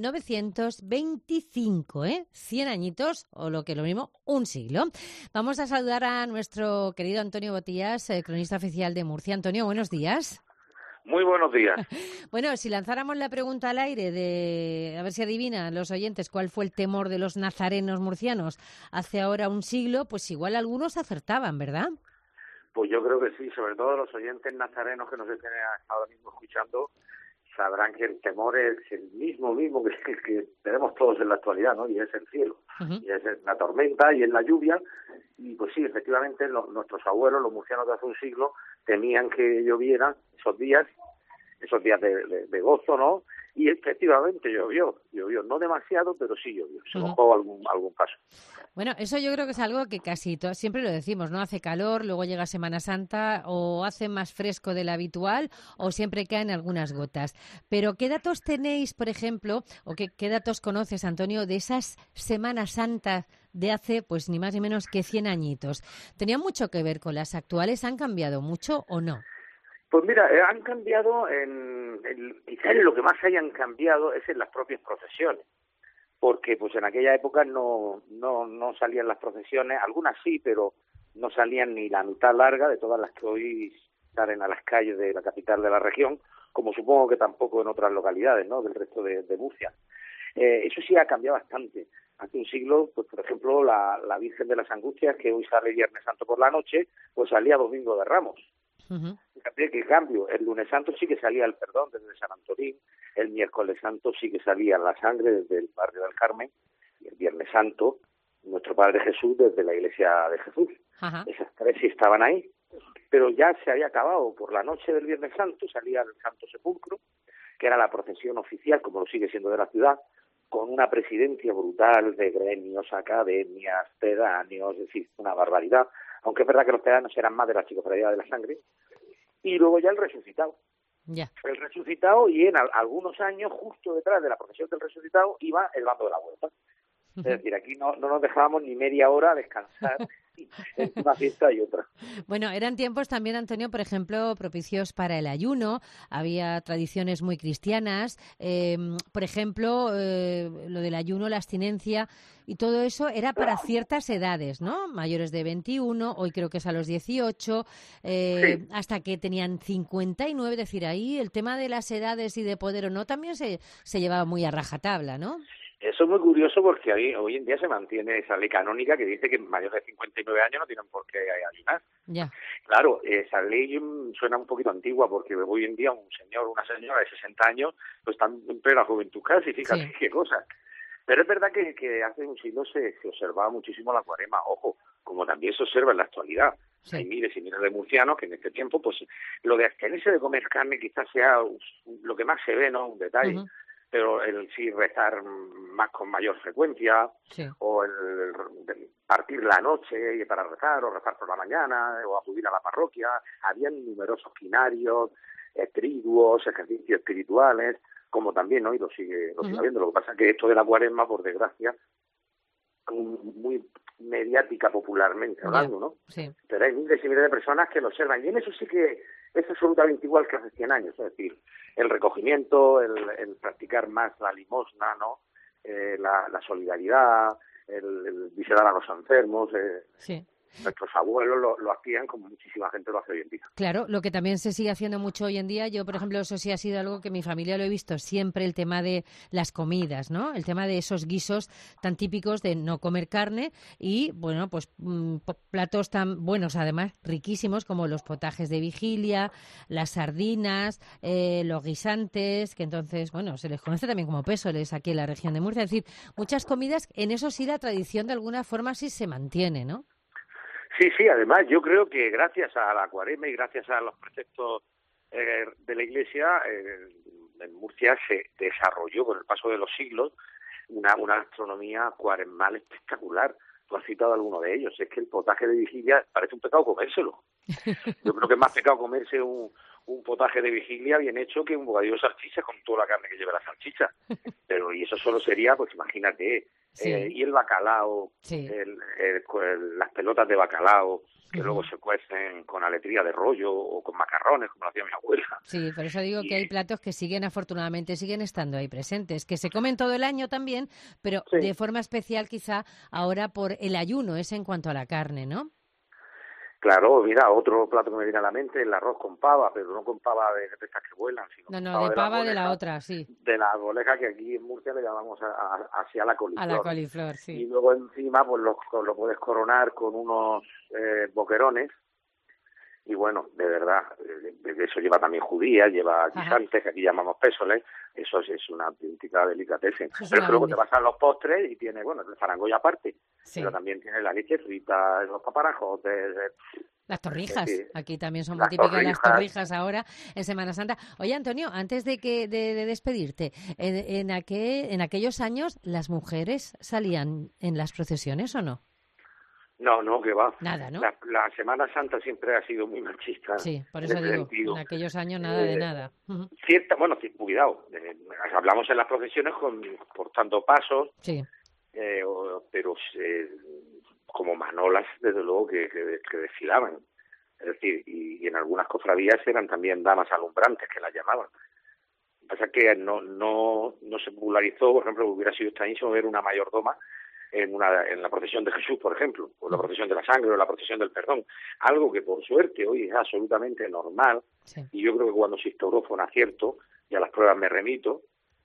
1925, 100 añitos, o lo que es lo mismo, un siglo. Vamos a saludar a nuestro querido Antonio Botillas, cronista oficial de Murcia. Antonio, buenos días. Muy buenos días. Bueno, si lanzáramos la pregunta al aire de, a ver si adivinan los oyentes, cuál fue el temor de los nazarenos murcianos hace ahora un siglo, pues igual algunos acertaban, ¿verdad? Pues yo creo que sí, sobre todo los oyentes nazarenos que nos estén ahora mismo escuchando sabrán que el temor es el mismo que tenemos todos en la actualidad, ¿no? Y es el cielo, y es la tormenta y es la lluvia. Y pues sí, efectivamente, nuestros abuelos, los murcianos de hace un siglo, temían que lloviera esos días de gozo, ¿no? Y efectivamente llovió, no demasiado, pero sí llovió, se mojó algún caso. Bueno, eso yo creo que es algo que casi siempre lo decimos, ¿no? Hace calor, luego llega Semana Santa, o hace más fresco de lo habitual, o siempre caen algunas gotas. Pero ¿qué datos tenéis, por ejemplo, o qué datos conoces, Antonio, de esas Semanas Santas de hace, pues ni más ni menos que 100 añitos? ¿Tenían mucho que ver con las actuales? ¿Han cambiado mucho o no? Pues mira, han cambiado quizás lo que más hayan cambiado es en las propias procesiones, porque pues en aquella época no salían las procesiones, algunas sí, pero no salían ni la mitad larga de todas las que hoy salen a las calles de la capital de la región, como supongo que tampoco en otras localidades, ¿no?, del resto de Murcia. Eso sí ha cambiado bastante. Hace un siglo, pues por ejemplo, la Virgen de las Angustias, que hoy sale Viernes Santo por la noche, pues salía Domingo de Ramos. Fíjate qué cambio. El Lunes Santo sí que salía el perdón desde San Antonín, el Miércoles Santo sí que salía la sangre desde el barrio del Carmen, y el Viernes Santo, nuestro Padre Jesús desde la Iglesia de Jesús. Esas tres sí estaban ahí, pero ya se había acabado. Por la noche del Viernes Santo salía el Santo Sepulcro, que era la procesión oficial, como lo sigue siendo de la ciudad, con una presidencia brutal de gremios, academias, pedáneos, es decir, una barbaridad, aunque es verdad que los pedáneos eran más de la Chicofradía de la Sangre. Y luego ya el resucitado. El resucitado, y en algunos años, justo detrás de la procesión del resucitado, iba el bando de la Huerta. Es decir, aquí no nos dejábamos ni media hora a descansar entre una fiesta y otra. Bueno, eran tiempos también, Antonio, por ejemplo, propicios para el ayuno. Había tradiciones muy cristianas. Por ejemplo, lo del ayuno, la abstinencia y todo eso era para ciertas edades, ¿no? Mayores de 21, hoy creo que es a los 18, hasta que tenían 59. Es decir, ahí el tema de las edades y de poder o no también se llevaba muy a rajatabla, ¿no? Eso es muy curioso porque hoy en día se mantiene esa ley canónica que dice que mayores de 59 años no tienen por qué ayunar. Ya. Claro, esa ley suena un poquito antigua porque hoy en día un señor o una señora de 60 años pues están en plena juventud casi, fíjate qué cosa. Pero es verdad que hace un siglo se observaba muchísimo la cuaresma, ojo, como también se observa en la actualidad. Sí. Hay miles y miles de murcianos que en este tiempo, pues lo de abstenerse de comer carne quizás sea lo que más se ve, ¿no? Un detalle. Pero el sí rezar más con mayor frecuencia, o el partir la noche para rezar, o rezar por la mañana, o acudir a la parroquia. Habían numerosos quinarios, triduos, ejercicios espirituales, como también hoy lo sigue habiendo. Lo que pasa es que esto de la cuaresma, por desgracia, muy mediática popularmente hablando, ¿no? Sí. Pero hay miles y miles de personas que lo observan, y en eso sí que es absolutamente igual que hace 100 años, es decir, el recogimiento, el practicar más la limosna, ¿no? La solidaridad, el visitar a los enfermos, nuestros abuelos lo hacían como muchísima gente lo hace hoy en día. Claro, lo que también se sigue haciendo mucho hoy en día, yo por ejemplo eso sí ha sido algo que mi familia lo he visto siempre, el tema de las comidas, ¿no? El tema de esos guisos tan típicos de no comer carne y bueno, pues platos tan buenos, además riquísimos, como los potajes de vigilia, las sardinas, los guisantes, que entonces, bueno, se les conoce también como pésoles aquí en la región de Murcia, es decir, muchas comidas, en eso sí la tradición de alguna forma sí se mantiene, ¿no? Sí, además yo creo que gracias a la cuaresma y gracias a los preceptos de la Iglesia, en Murcia se desarrolló con el paso de los siglos una gastronomía cuaresmal espectacular. Tú has citado alguno de ellos. Es que el potaje de vigilia parece un pecado comérselo. Yo creo que es más pecado comerse un potaje de vigilia bien hecho que un bocadillo de salchicha con toda la carne que lleva la salchicha. Pero y eso solo sería, pues imagínate, y el bacalao, las pelotas de bacalao, que luego se cuecen con aletría de rollo o con macarrones, como lo hacía mi abuela. Sí, por eso digo que hay platos que afortunadamente siguen estando ahí presentes, que se comen todo el año también, pero de forma especial quizá ahora por el ayuno, es en cuanto a la carne, ¿no? Claro, mira, otro plato que me viene a la mente, el arroz con pava, pero no con pava de estas que vuelan, sino de pava de la otra, sí. De la boleja que aquí en Murcia le llamamos así a la coliflor. A la coliflor, sí. Y luego encima pues lo puedes coronar con unos boquerones. Y bueno, de verdad, eso lleva también judías, lleva guisantes, que aquí llamamos pésoles, eso es una auténtica delicatessen. Pero que luego te vas a los postres y tiene, bueno, el farangoy aparte, pero también tiene la leche frita, los paparajotes. Las torrijas, aquí también son muy típicas las torrijas ahora en Semana Santa. Oye, Antonio, antes de despedirte, ¿en aquellos años las mujeres salían en las procesiones o no? No, que va. Nada, ¿no? La Semana Santa siempre ha sido muy machista. Sí, por eso digo, sentido. En aquellos años nada de nada. Cuidado, hablamos en las procesiones portando pasos, pero como manolas, desde luego, que desfilaban. Es decir, y en algunas cofradías eran también damas alumbrantes, que las llamaban. Lo que pasa es que no se popularizó, por ejemplo, hubiera sido extrañísimo ver una mayordoma en la procesión de Jesús, por ejemplo, o la procesión de la sangre, o la procesión del perdón, algo que por suerte hoy es absolutamente normal, y yo creo que cuando se instauró fue un acierto, y a las pruebas me remito,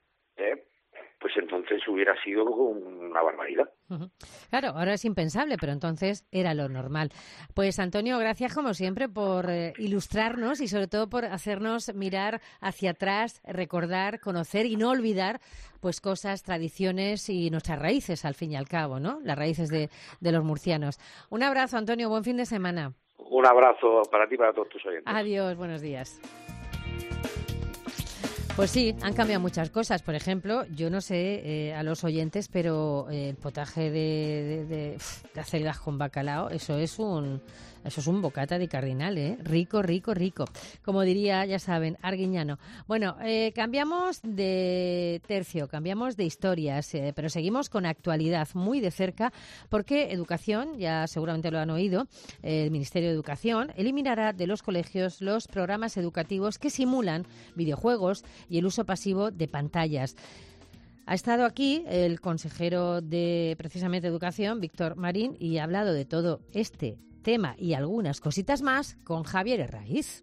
pues entonces hubiera sido una barbaridad. Claro, ahora es impensable, pero entonces era lo normal. Pues Antonio, gracias como siempre por ilustrarnos y sobre todo por hacernos mirar hacia atrás, recordar, conocer y no olvidar pues cosas, tradiciones y nuestras raíces al fin y al cabo, ¿no? Las raíces de los murcianos. Un abrazo, Antonio, buen fin de semana. Un abrazo para ti y para todos tus oyentes. Adiós, buenos días. Pues sí, han cambiado muchas cosas. Por ejemplo, yo no sé a los oyentes, pero el potaje de acelgas con bacalao, eso es un bocata di cardinal, ¿eh? Rico, rico, rico. Como diría, ya saben, Arguiñano. Bueno, cambiamos de tercio, cambiamos de historias, pero seguimos con actualidad muy de cerca, porque Educación, ya seguramente lo han oído, el Ministerio de Educación eliminará de los colegios los programas educativos que simulan videojuegos y el uso pasivo de pantallas. Ha estado aquí el consejero de, precisamente, Educación, Víctor Marín, y ha hablado de todo este tema y algunas cositas más con Javier Herraiz.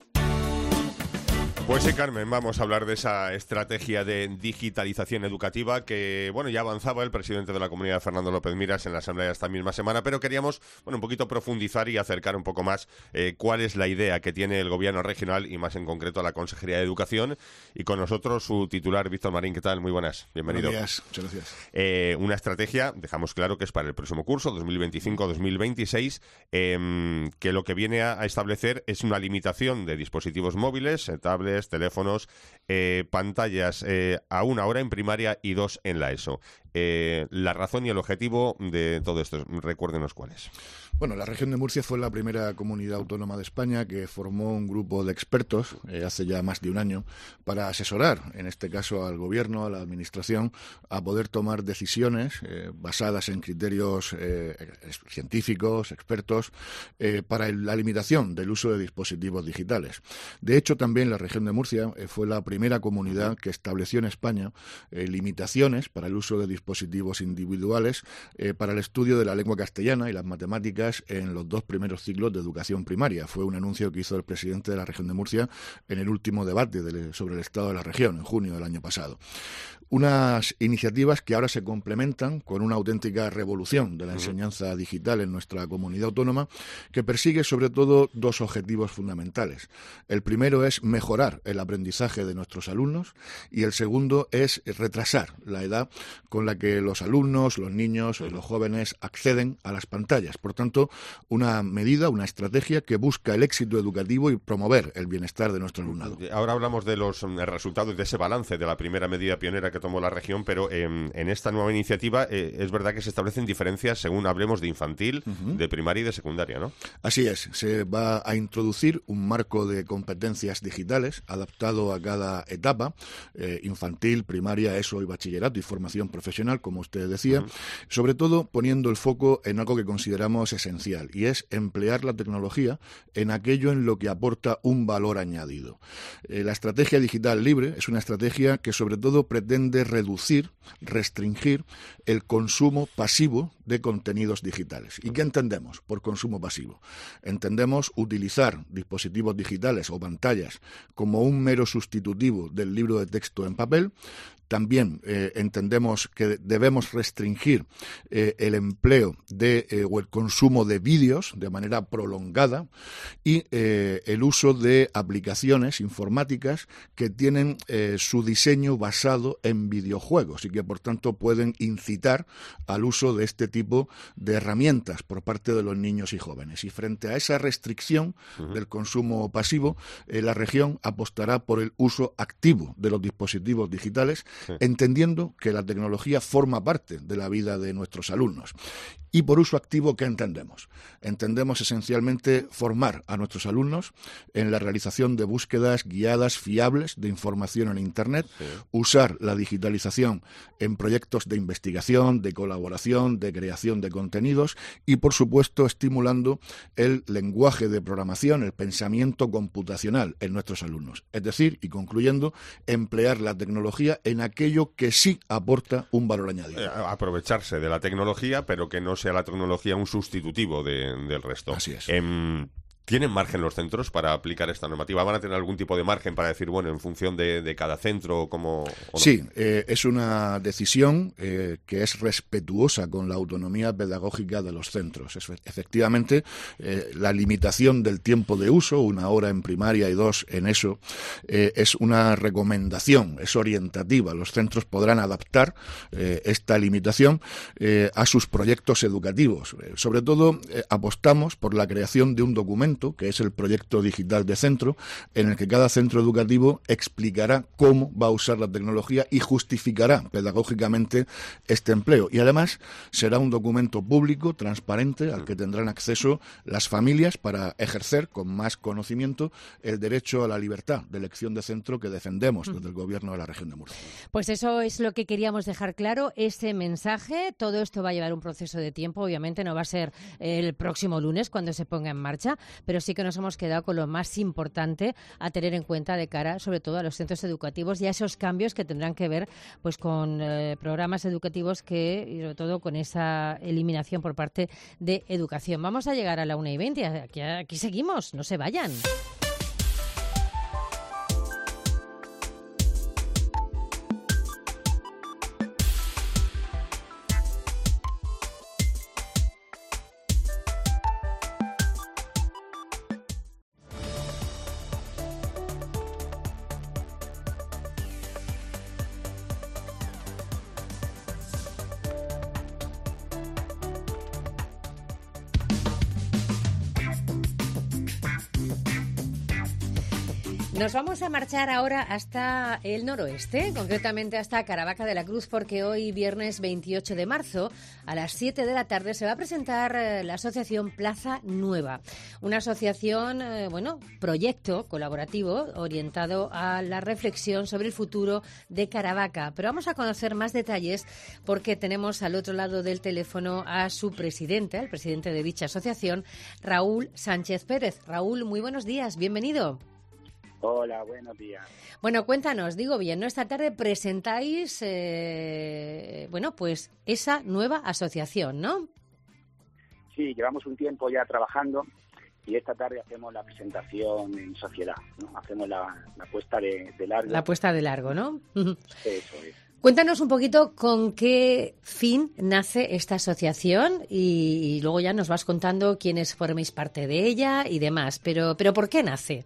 Pues sí, Carmen, vamos a hablar de esa estrategia de digitalización educativa que, bueno, ya avanzaba el presidente de la Comunidad, Fernando López Miras, en la Asamblea esta misma semana, pero queríamos, bueno, un poquito profundizar y acercar un poco más cuál es la idea que tiene el Gobierno regional y más en concreto la Consejería de Educación. Y con nosotros su titular, Víctor Marín. ¿Qué tal? Muy buenas. Bienvenido. Buenos días. Muchas gracias. Una estrategia, dejamos claro que es para el próximo curso, 2025-2026, que lo que viene a establecer es una limitación de dispositivos móviles, tablets, teléfonos, pantallas a 1 hora en primaria y 2 en la ESO. La razón y el objetivo de todo esto, recuérdenos cuál es. Bueno, la región de Murcia fue la primera comunidad autónoma de España que formó un grupo de expertos hace ya más de un año para asesorar, en este caso al gobierno, a la administración, a poder tomar decisiones basadas en criterios científicos, expertos, para la limitación del uso de dispositivos digitales. De hecho, también la región de Murcia fue la primera comunidad que estableció en España limitaciones para el uso de dispositivos individuales para el estudio de la lengua castellana y las matemáticas en los 2 primeros ciclos de educación primaria. Fue un anuncio que hizo el presidente de la región de Murcia en el último debate sobre el estado de la región, en junio del año pasado. Unas iniciativas que ahora se complementan con una auténtica revolución de la enseñanza digital en nuestra comunidad autónoma, que persigue sobre todo 2 objetivos fundamentales. El primero es mejorar el aprendizaje de nuestros alumnos y el segundo es retrasar la edad con la que los alumnos, los niños, los jóvenes acceden a las pantallas. Por tanto, una medida, una estrategia que busca el éxito educativo y promover el bienestar de nuestro alumnado. Ahora hablamos de los resultados de ese balance de la primera medida pionera que tomó la región, pero en esta nueva iniciativa es verdad que se establecen diferencias según hablemos de infantil, de primaria y de secundaria, ¿no? Así es, se va a introducir un marco de competencias digitales adaptado a cada etapa, infantil, primaria, ESO y bachillerato y formación profesional, como usted decía, sobre todo poniendo el foco en algo que consideramos esencial, y es emplear la tecnología en aquello en lo que aporta un valor añadido. La estrategia digital libre es una estrategia que sobre todo pretende reducir, restringir el consumo pasivo de contenidos digitales. ¿Y qué entendemos por consumo pasivo? Entendemos utilizar dispositivos digitales o pantallas como un mero sustitutivo del libro de texto en papel. También entendemos que debemos restringir el empleo o el consumo de vídeos de manera prolongada y el uso de aplicaciones informáticas que tienen su diseño basado en videojuegos y que, por tanto, pueden incitar al uso de este tipo de herramientas por parte de los niños y jóvenes. Y frente a esa restricción del consumo pasivo, la región apostará por el uso activo de los dispositivos digitales, entendiendo que la tecnología forma parte de la vida de nuestros alumnos. Y por uso activo, ¿qué entendemos? Entendemos esencialmente formar a nuestros alumnos en la realización de búsquedas guiadas, fiables de información en Internet, usar la digitalización en proyectos de investigación, de colaboración, de creación de contenidos y, por supuesto, estimulando el lenguaje de programación, el pensamiento computacional en nuestros alumnos. Es decir, y concluyendo, emplear la tecnología en aquello que sí aporta un valor añadido. Aprovecharse de la tecnología, pero que no sea la tecnología un sustitutivo del resto. Así es. ¿Tienen margen los centros para aplicar esta normativa? ¿Van a tener algún tipo de margen para decir, bueno, en función de cada centro, cómo? No? Sí, es una decisión que es respetuosa con la autonomía pedagógica de los centros. Efectivamente, la limitación del tiempo de uso, 1 hora en primaria y 2 en ESO, es una recomendación, es orientativa. Los centros podrán adaptar esta limitación a sus proyectos educativos. Sobre todo, apostamos por la creación de un documento documento, que es el proyecto digital de centro, en el que cada centro educativo explicará cómo va a usar la tecnología y justificará pedagógicamente este empleo. Y además será un documento público, transparente, al que tendrán acceso las familias para ejercer con más conocimiento el derecho a la libertad de elección de centro que defendemos desde el Gobierno de la Región de Murcia. Pues eso es lo que queríamos dejar claro, ese mensaje. Todo esto va a llevar un proceso de tiempo, obviamente no va a ser el próximo lunes cuando se ponga en marcha, pero sí que nos hemos quedado con lo más importante a tener en cuenta de cara, sobre todo, a los centros educativos y a esos cambios que tendrán que ver pues con programas educativos y sobre todo con esa eliminación por parte de educación. Vamos a llegar a la 1:20. Aquí seguimos, no se vayan. Nos vamos a marchar ahora hasta el noroeste, concretamente hasta Caravaca de la Cruz, porque hoy, viernes 28 de marzo, a las 7 de la tarde, se va a presentar la asociación Plaza Nueva. Una asociación, proyecto colaborativo orientado a la reflexión sobre el futuro de Caravaca. Pero vamos a conocer más detalles porque tenemos al otro lado del teléfono a su presidente, el presidente de dicha asociación, Raúl Sánchez Pérez. Raúl, muy buenos días, bienvenido. Hola, buenos días. Bueno, cuéntanos, digo bien, ¿no? Esta tarde presentáis, pues esa nueva asociación, ¿no? Sí, llevamos un tiempo ya trabajando y esta tarde hacemos la presentación en sociedad, ¿no? Hacemos la puesta de largo. La puesta de largo, ¿no? Eso es. Cuéntanos un poquito con qué fin nace esta asociación y luego ya nos vas contando quiénes forméis parte de ella y demás. Pero ¿por qué nace?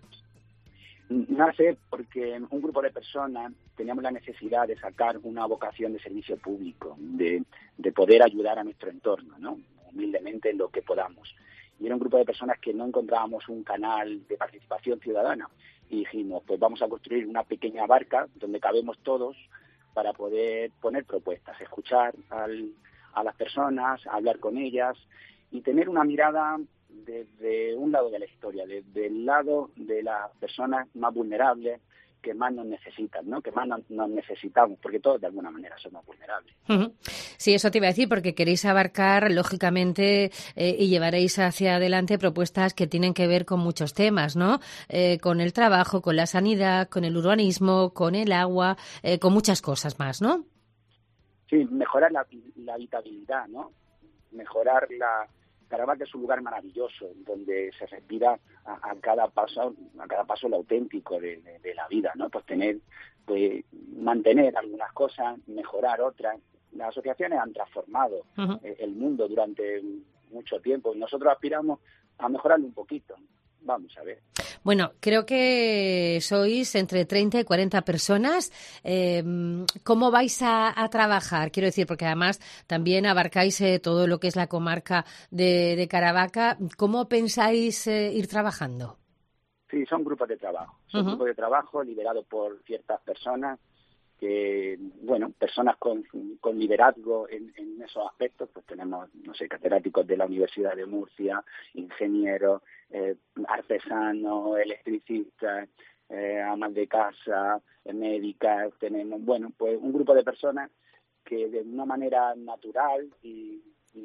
Nace porque un grupo de personas teníamos la necesidad de sacar una vocación de servicio público, de poder ayudar a nuestro entorno, ¿no? Humildemente en lo que podamos. Y era un grupo de personas que no encontrábamos un canal de participación ciudadana. Y dijimos, pues vamos a construir una pequeña barca donde cabemos todos para poder poner propuestas, escuchar a las personas, hablar con ellas y tener una mirada desde un lado de la historia, desde el lado de las personas más vulnerables que más nos necesitan, ¿no? Que más nos necesitamos, porque todos de alguna manera somos vulnerables. Uh-huh. Sí, eso te iba a decir, porque queréis abarcar, lógicamente, y llevaréis hacia adelante propuestas que tienen que ver con muchos temas, ¿no? Con el trabajo, con la sanidad, con el urbanismo, con el agua, con muchas cosas más, ¿no? Sí, mejorar la habitabilidad, ¿no? Mejorar Caravaca es un lugar maravilloso donde se respira a cada paso lo auténtico de la vida, ¿no? Pues mantener algunas cosas, mejorar otras. Las asociaciones han transformado el mundo durante mucho tiempo y nosotros aspiramos a mejorarlo un poquito. Vamos a ver. Bueno, creo que sois entre 30 y 40 personas. ¿Cómo vais a trabajar? Quiero decir, porque además también abarcáis todo lo que es la comarca de Caravaca. ¿Cómo pensáis ir trabajando? Sí, son grupos de trabajo. Son grupos de trabajo liderados por ciertas personas personas con liderazgo en esos aspectos. Pues tenemos, catedráticos de la Universidad de Murcia, ingenieros, artesanos, electricistas, amas de casa, médicas. Tenemos, pues un grupo de personas que de una manera natural y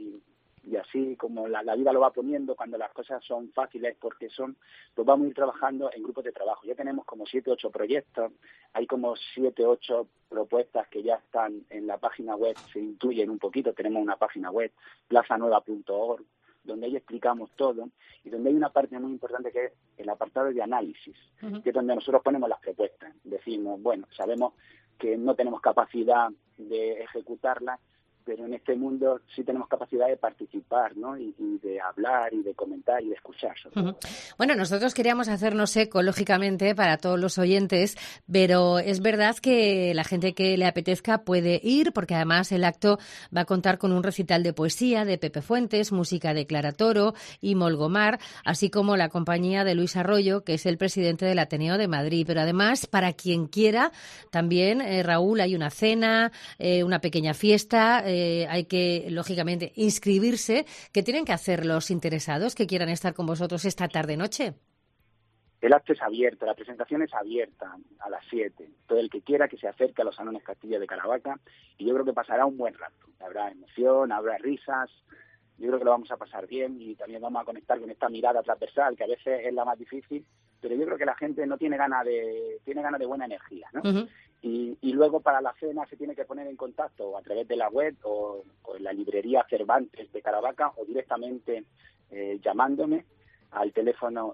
así como la vida lo va poniendo, cuando las cosas son fáciles pues vamos a ir trabajando en grupos de trabajo. Ya tenemos como 7 u 8 proyectos, hay como 7 u 8 propuestas que ya están en la página web, se intuyen un poquito. Tenemos una página web, plazanueva.org, donde ahí explicamos todo y donde hay una parte muy importante que es el apartado de análisis, que es donde nosotros ponemos las propuestas. Decimos, sabemos que no tenemos capacidad de ejecutarlas, pero en este mundo sí tenemos capacidad de participar, ¿no? Y de hablar y de comentar y de escuchar. Bueno, nosotros queríamos hacernos eco, lógicamente, para todos los oyentes, pero es verdad que la gente que le apetezca puede ir, porque además el acto va a contar con un recital de poesía de Pepe Fuentes, música de Clara Toro y Molgomar, así como la compañía de Luis Arroyo, que es el presidente del Ateneo de Madrid. Pero además, para quien quiera, también, Raúl, hay una cena, una pequeña fiesta. Hay que, lógicamente, inscribirse. ¿Qué tienen que hacer los interesados que quieran estar con vosotros esta tarde-noche? El acto es abierto, la presentación es abierta a las 7. Todo el que quiera que se acerque a los salones Castilla de Caravaca, y yo creo que pasará un buen rato. Habrá emoción, habrá risas, yo creo que lo vamos a pasar bien y también vamos a conectar con esta mirada transversal, que a veces es la más difícil, pero yo creo que la gente no tiene ganas de buena energía, ¿no? Uh-huh. Y luego para la cena se tiene que poner en contacto a través de la web o en la librería Cervantes de Caravaca o directamente llamándome al teléfono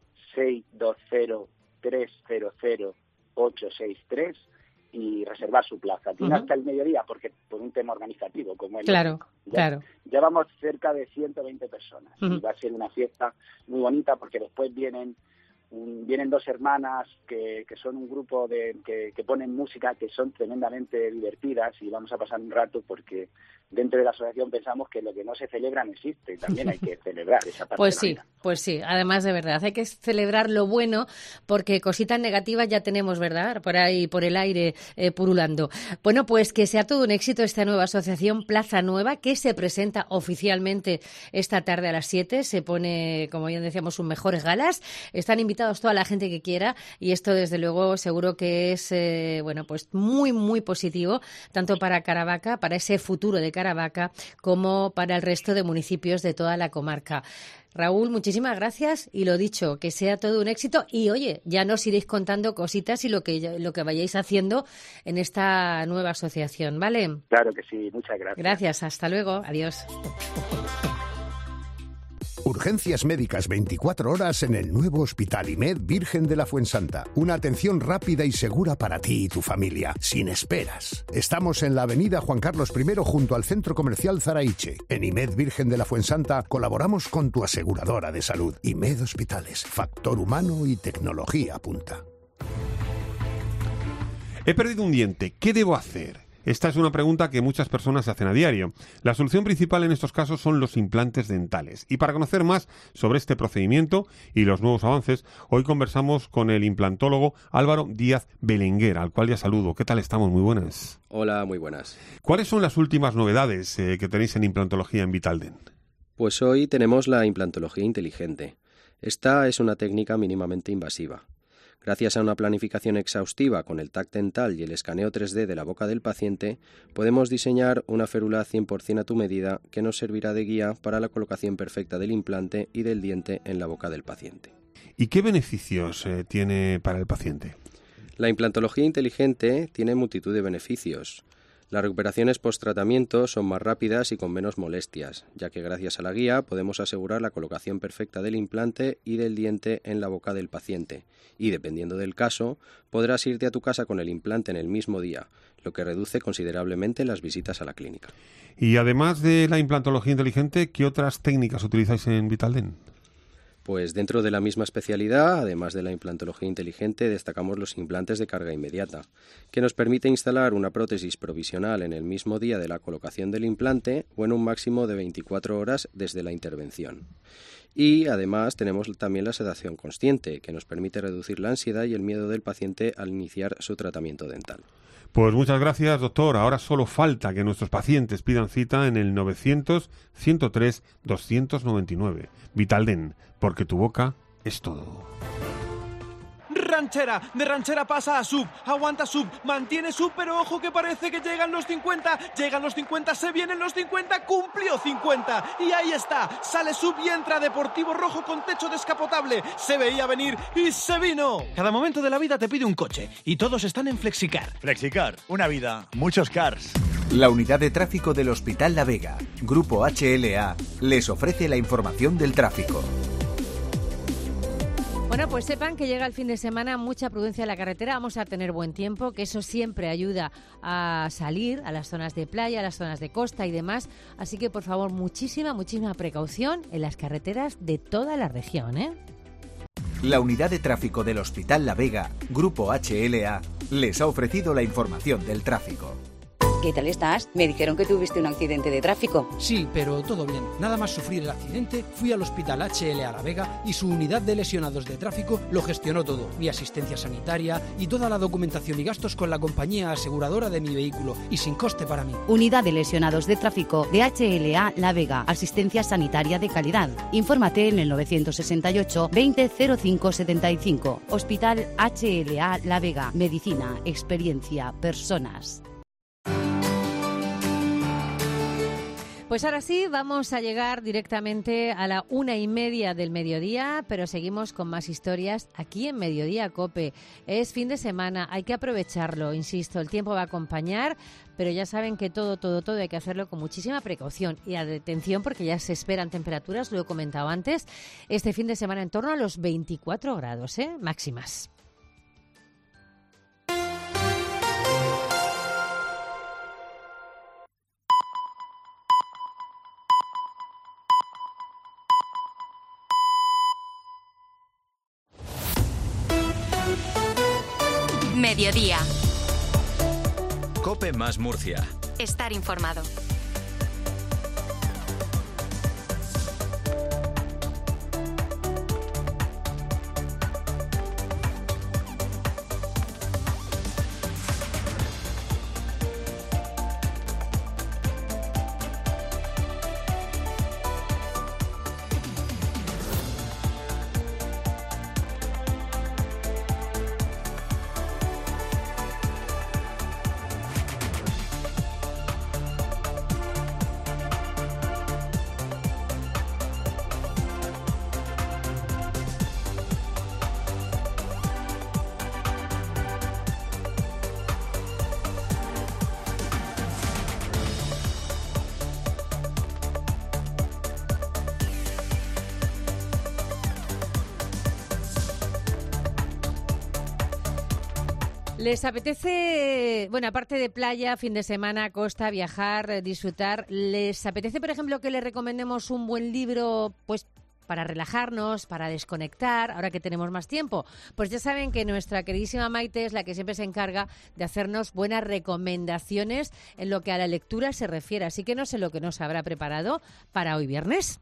620-300-863 y reservar su plaza. Tiene hasta el mediodía porque por un tema organizativo como el claro. Ya vamos cerca de 120 personas y va a ser una fiesta muy bonita porque después vienen dos hermanas que son un grupo que ponen música que son tremendamente divertidas y vamos a pasar un rato porque dentro de la asociación pensamos que lo que no se celebra no existe y también hay que celebrar esa parte. Pues sí, además de verdad, hay que celebrar lo bueno porque cositas negativas ya tenemos, ¿verdad? Por ahí, por el aire, purulando. Bueno, pues que sea todo un éxito esta nueva asociación Plaza Nueva que se presenta oficialmente esta tarde a las 7, se pone, como bien decíamos, sus mejores galas, están invitados toda la gente que quiera y esto desde luego seguro que es pues muy muy positivo tanto para Caravaca, para ese futuro de Caravaca como para el resto de municipios de toda la comarca. Raúl, muchísimas gracias y lo dicho, que sea todo un éxito y oye, ya nos iréis contando cositas y lo que vayáis haciendo en esta nueva asociación, ¿vale? Claro que sí, muchas gracias. Gracias, hasta luego, adiós. Urgencias médicas 24 horas en el nuevo Hospital IMED Virgen de la Fuensanta. Una atención rápida y segura para ti y tu familia, sin esperas. Estamos en la avenida Juan Carlos I junto al Centro Comercial Zaraiche. En IMED Virgen de la Fuensanta colaboramos con tu aseguradora de salud. IMED Hospitales, factor humano y tecnología punta. He perdido un diente, ¿qué debo hacer? Esta es una pregunta que muchas personas se hacen a diario. La solución principal en estos casos son los implantes dentales. Y para conocer más sobre este procedimiento y los nuevos avances, hoy conversamos con el implantólogo Álvaro Díaz Belenguer, al cual ya saludo. ¿Qué tal estamos? Muy buenas. Hola, muy buenas. ¿Cuáles son las últimas novedades que tenéis en implantología en Vitaldent? Pues hoy tenemos la implantología inteligente. Esta es una técnica mínimamente invasiva. Gracias a una planificación exhaustiva con el TAC dental y el escaneo 3D de la boca del paciente, podemos diseñar una férula 100% a tu medida que nos servirá de guía para la colocación perfecta del implante y del diente en la boca del paciente. ¿Y qué beneficios tiene para el paciente? La implantología inteligente tiene multitud de beneficios. Las recuperaciones post-tratamiento son más rápidas y con menos molestias, ya que gracias a la guía podemos asegurar la colocación perfecta del implante y del diente en la boca del paciente. Y dependiendo del caso, podrás irte a tu casa con el implante en el mismo día, lo que reduce considerablemente las visitas a la clínica. Y además de la implantología inteligente, ¿qué otras técnicas utilizáis en Vitaldent? Pues dentro de la misma especialidad, además de la implantología inteligente, destacamos los implantes de carga inmediata, que nos permite instalar una prótesis provisional en el mismo día de la colocación del implante o en un máximo de 24 horas desde la intervención. Y además tenemos también la sedación consciente, que nos permite reducir la ansiedad y el miedo del paciente al iniciar su tratamiento dental. Pues muchas gracias, doctor. Ahora solo falta que nuestros pacientes pidan cita en el 900-103-299. Vitaldent, porque tu boca es todo. Ranchera, de ranchera pasa a sub, aguanta sub, mantiene sub, pero ojo que parece que llegan los 50, se vienen los 50, cumplió 50, y ahí está, sale sub y entra Deportivo Rojo con techo descapotable, se veía venir y se vino. Cada momento de la vida te pide un coche, y todos están en Flexicar. Flexicar, una vida, muchos cars. La unidad de tráfico del Hospital La Vega, Grupo HLA, les ofrece la información del tráfico. Bueno, pues sepan que llega el fin de semana, mucha prudencia en la carretera, vamos a tener buen tiempo, que eso siempre ayuda a salir a las zonas de playa, a las zonas de costa y demás. Así que, por favor, muchísima precaución en las carreteras de toda la región, ¿eh? La unidad de tráfico del Hospital La Vega, Grupo HLA, les ha ofrecido la información del tráfico. ¿Qué tal estás? Me dijeron que tuviste un accidente de tráfico. Sí, pero todo bien. Nada más sufrir el accidente, fui al Hospital HLA La Vega y su unidad de lesionados de tráfico lo gestionó todo. Mi asistencia sanitaria y toda la documentación y gastos con la compañía aseguradora de mi vehículo y sin coste para mí. Unidad de lesionados de tráfico de HLA La Vega. Asistencia sanitaria de calidad. Infórmate en el 968 20 05 75. Hospital HLA La Vega. Medicina, experiencia, personas. Pues ahora sí, vamos a llegar directamente a la 1:30 del mediodía, pero seguimos con más historias aquí en Mediodía COPE. Es fin de semana, hay que aprovecharlo, insisto, el tiempo va a acompañar, pero ya saben que todo hay que hacerlo con muchísima precaución y atención porque ya se esperan temperaturas, lo he comentado antes, este fin de semana en torno a los 24 grados, máximas. Mediodía. COPE más Murcia. Estar informado. ¿Les apetece, bueno, aparte de playa, fin de semana, costa, viajar, disfrutar, les apetece, por ejemplo, que les recomendemos un buen libro, pues, para relajarnos, para desconectar, ahora que tenemos más tiempo? Pues ya saben que nuestra queridísima Maite es la que siempre se encarga de hacernos buenas recomendaciones en lo que a la lectura se refiere. Así que no sé lo que nos habrá preparado para hoy viernes.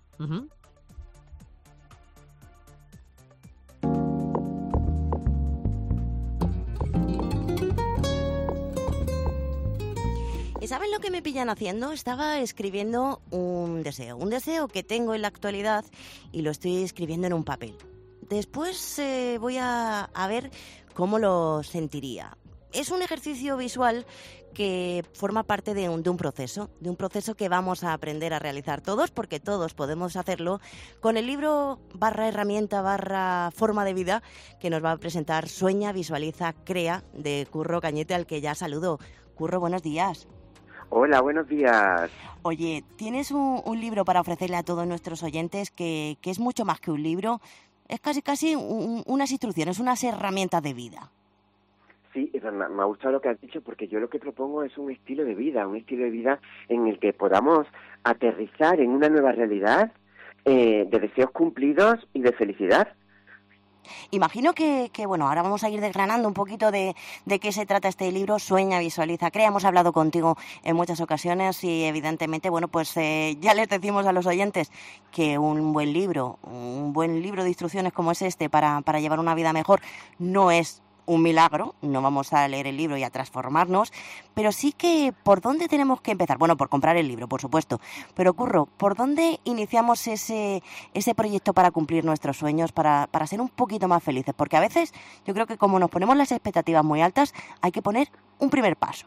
¿Y saben lo que me pillan haciendo? Estaba escribiendo un deseo que tengo en la actualidad y lo estoy escribiendo en un papel. Después voy a ver cómo lo sentiría. Es un ejercicio visual que forma parte de un proceso que vamos a aprender a realizar todos, porque todos podemos hacerlo, con el libro /herramienta /forma de vida que nos va a presentar Sueña, Visualiza, Crea, de Curro Cañete, al que ya saludo. Curro, buenos días. Hola, buenos días. Oye, tienes un libro para ofrecerle a todos nuestros oyentes que es mucho más que un libro, es casi unas instrucciones, unas herramientas de vida. Sí, me ha gustado lo que has dicho, porque yo lo que propongo es un estilo de vida en el que podamos aterrizar en una nueva realidad de deseos cumplidos y de felicidad. Imagino que bueno, ahora vamos a ir desgranando un poquito de qué se trata este libro, Sueña, Visualiza, Crea. Hemos hablado contigo en muchas ocasiones y evidentemente, bueno, pues ya les decimos a los oyentes que un buen libro de instrucciones como es este para llevar una vida mejor no es un milagro, no vamos a leer el libro y a transformarnos, pero sí que ¿por dónde tenemos que empezar? Bueno, por comprar el libro, por supuesto, pero Curro, ¿por dónde iniciamos ese proyecto para cumplir nuestros sueños, para ser un poquito más felices? Porque a veces yo creo que como nos ponemos las expectativas muy altas, hay que poner un primer paso.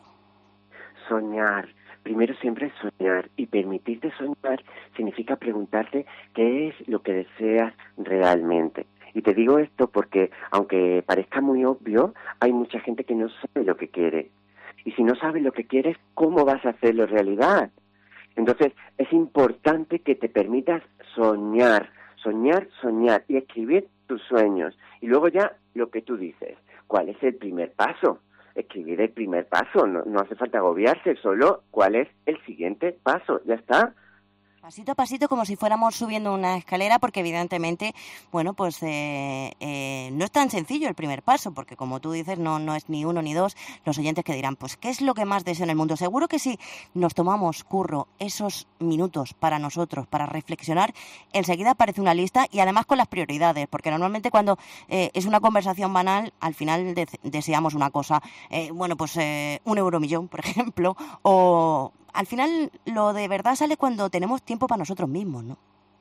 Soñar. Primero siempre soñar, y permitirte soñar significa preguntarte qué es lo que deseas realmente. Y te digo esto porque, aunque parezca muy obvio, hay mucha gente que no sabe lo que quiere. Y si no sabes lo que quieres, ¿cómo vas a hacerlo realidad? Entonces, es importante que te permitas soñar, y escribir tus sueños. Y luego ya lo que tú dices, ¿cuál es el primer paso? Escribir el primer paso, no hace falta agobiarse, solo cuál es el siguiente paso, ya está. Pasito a pasito, como si fuéramos subiendo una escalera, porque evidentemente, bueno, pues no es tan sencillo el primer paso, porque como tú dices, no es ni uno ni dos. Los oyentes que dirán, pues, ¿qué es lo que más deseo en el mundo? Seguro que si nos tomamos, Curro, esos minutos para nosotros, para reflexionar, enseguida aparece una lista y además con las prioridades, porque normalmente cuando es una conversación banal, al final deseamos una cosa, bueno, pues un euromillón, por ejemplo, o... Al final, lo de verdad sale cuando tenemos tiempo para nosotros mismos, ¿no?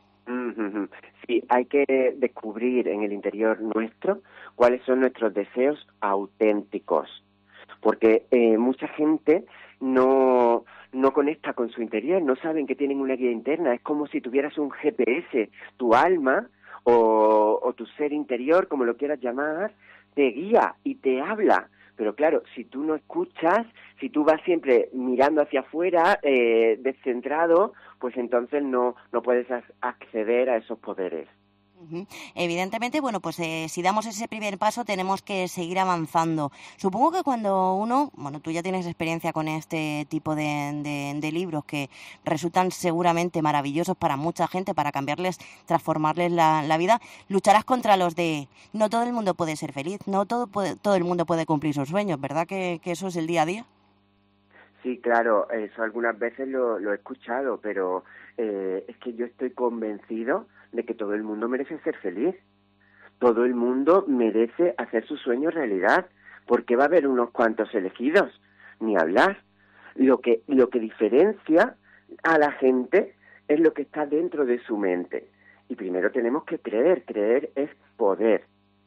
Sí, hay que descubrir en el interior nuestro cuáles son nuestros deseos auténticos, porque mucha gente no conecta con su interior, no saben que tienen una guía interna, es como si tuvieras un GPS, tu alma o tu ser interior, como lo quieras llamar, te guía y te habla. Pero claro, si tú no escuchas, si tú vas siempre mirando hacia afuera, descentrado, pues entonces no puedes acceder a esos poderes. Evidentemente, bueno, pues si damos ese primer paso tenemos que seguir avanzando. Supongo que cuando uno, bueno, tú ya tienes experiencia con este tipo de libros que resultan seguramente maravillosos para mucha gente, para cambiarles, transformarles la vida, lucharás contra los de no todo el mundo puede ser feliz, no todo el mundo puede cumplir sus sueños, ¿verdad que eso es el día a día? Sí, claro, eso algunas veces lo he escuchado, pero es que yo estoy convencido de que todo el mundo merece ser feliz. Todo el mundo merece hacer sus sueños realidad, porque va a haber unos cuantos elegidos, ni hablar. Lo que diferencia a la gente es lo que está dentro de su mente. Y primero tenemos que creer es poder.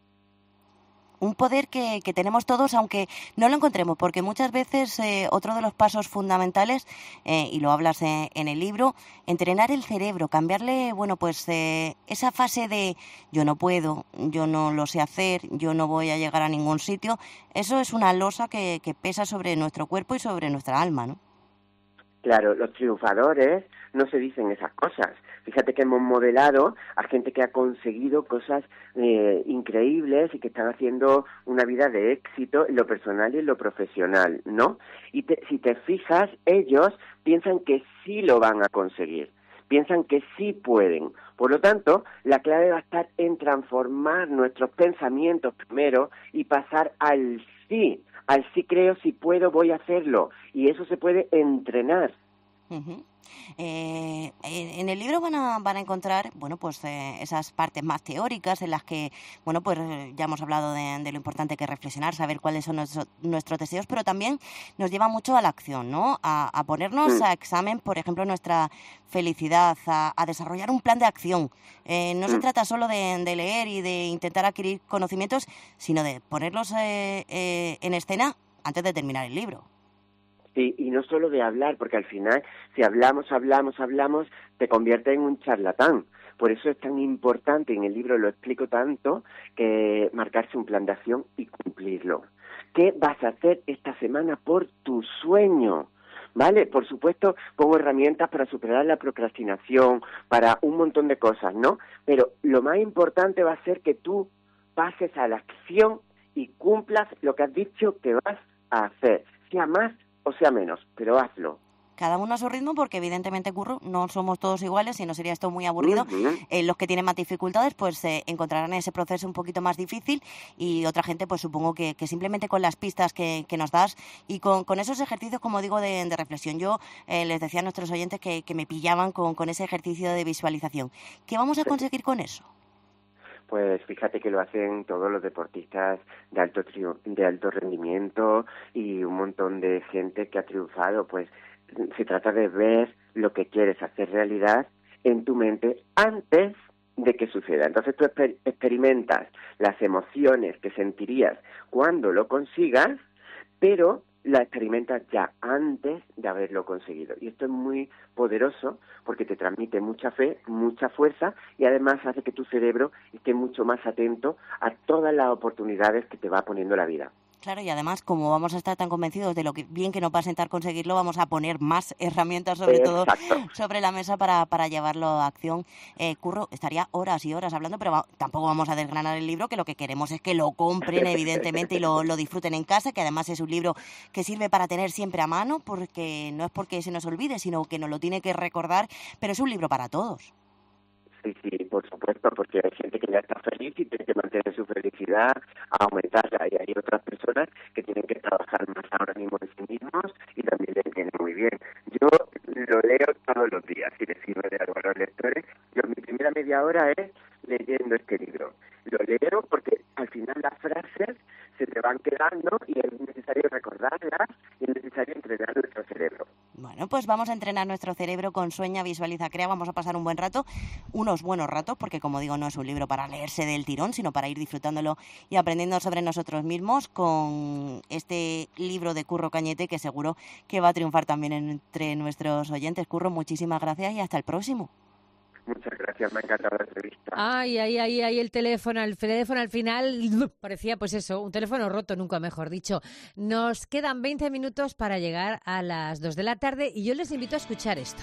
Un poder que tenemos todos, aunque no lo encontremos, porque muchas veces otro de los pasos fundamentales, y lo hablas en el libro, entrenar el cerebro, cambiarle, bueno, pues esa fase de yo no puedo, yo no lo sé hacer, yo no voy a llegar a ningún sitio, eso es una losa que pesa sobre nuestro cuerpo y sobre nuestra alma, ¿no? Claro, los triunfadores no se dicen esas cosas. Fíjate que hemos modelado a gente que ha conseguido cosas increíbles y que están haciendo una vida de éxito en lo personal y en lo profesional, ¿no? Y si te fijas, ellos piensan que sí lo van a conseguir, piensan que sí pueden. Por lo tanto, la clave va a estar en transformar nuestros pensamientos primero y pasar al sí creo, si puedo, voy a hacerlo. Y eso se puede entrenar. En el libro van a encontrar, bueno, pues esas partes más teóricas en las que, bueno, pues ya hemos hablado de lo importante que es reflexionar, saber cuáles son nuestros deseos, pero también nos lleva mucho a la acción, ¿no? A ponernos a examen, por ejemplo, nuestra felicidad, a desarrollar un plan de acción. No se trata solo de leer y de intentar adquirir conocimientos, sino de ponerlos en escena antes de terminar el libro. Sí, y no solo de hablar, porque al final, si hablamos, te convierte en un charlatán. Por eso es tan importante, en el libro lo explico tanto, que marcarse un plan de acción y cumplirlo. ¿Qué vas a hacer esta semana por tu sueño? ¿Vale? Por supuesto, pongo herramientas para superar la procrastinación, para un montón de cosas, ¿no? Pero lo más importante va a ser que tú pases a la acción y cumplas lo que has dicho que vas a hacer, sea más o sea menos, pero hazlo. Cada uno a su ritmo, porque evidentemente, Curro, no somos todos iguales y no sería esto muy aburrido. Los que tienen más dificultades, pues encontrarán ese proceso un poquito más difícil, y otra gente, pues supongo que simplemente con las pistas que nos das y con esos ejercicios, como digo, de reflexión. Yo les decía a nuestros oyentes que me pillaban con ese ejercicio de visualización. ¿Qué vamos a conseguir con eso? Pues fíjate que lo hacen todos los deportistas de alto rendimiento y un montón de gente que ha triunfado. Pues se trata de ver lo que quieres hacer realidad en tu mente antes de que suceda. Entonces tú experimentas las emociones que sentirías cuando lo consigas, pero la experimentas ya antes de haberlo conseguido. Y esto es muy poderoso porque te transmite mucha fe, mucha fuerza, y además hace que tu cerebro esté mucho más atento a todas las oportunidades que te va poniendo la vida. Claro, y además, como vamos a estar tan convencidos de lo que bien que nos va a sentar conseguirlo, vamos a poner más herramientas, sobre todo, sobre la mesa para llevarlo a acción. Curro, estaría horas y horas hablando, pero tampoco vamos a desgranar el libro, que lo que queremos es que lo compren, evidentemente, y lo disfruten en casa, que además es un libro que sirve para tener siempre a mano, porque no es porque se nos olvide, sino que nos lo tiene que recordar, pero es un libro para todos. Sí, por supuesto, porque hay gente que ya está feliz y tiene que mantener su felicidad, aumentarla, y hay otras personas que tienen que trabajar más ahora mismo en sí mismos y también le entienden muy bien. Yo lo leo todos los días, si les sirve de algo a los lectores. Mi primera media hora es leyendo este libro. Lo leo porque al final las frases se te van quedando y es necesario recordarlas y es necesario entrenar nuestro cerebro. Bueno, pues vamos a entrenar nuestro cerebro con Sueña, Visualiza, Crea. Vamos a pasar un buen rato, unos buenos ratos, porque como digo, no es un libro para leerse del tirón, sino para ir disfrutándolo y aprendiendo sobre nosotros mismos con este libro de Curro Cañete, que seguro que va a triunfar también entre nuestros oyentes. Curro, muchísimas gracias y hasta el próximo. Muchas gracias, me ha encantado la entrevista. Ay, el teléfono al final parecía, pues eso, un teléfono roto, nunca mejor dicho. Nos quedan 20 minutos para llegar a las 2 de la tarde y yo les invito a escuchar esto.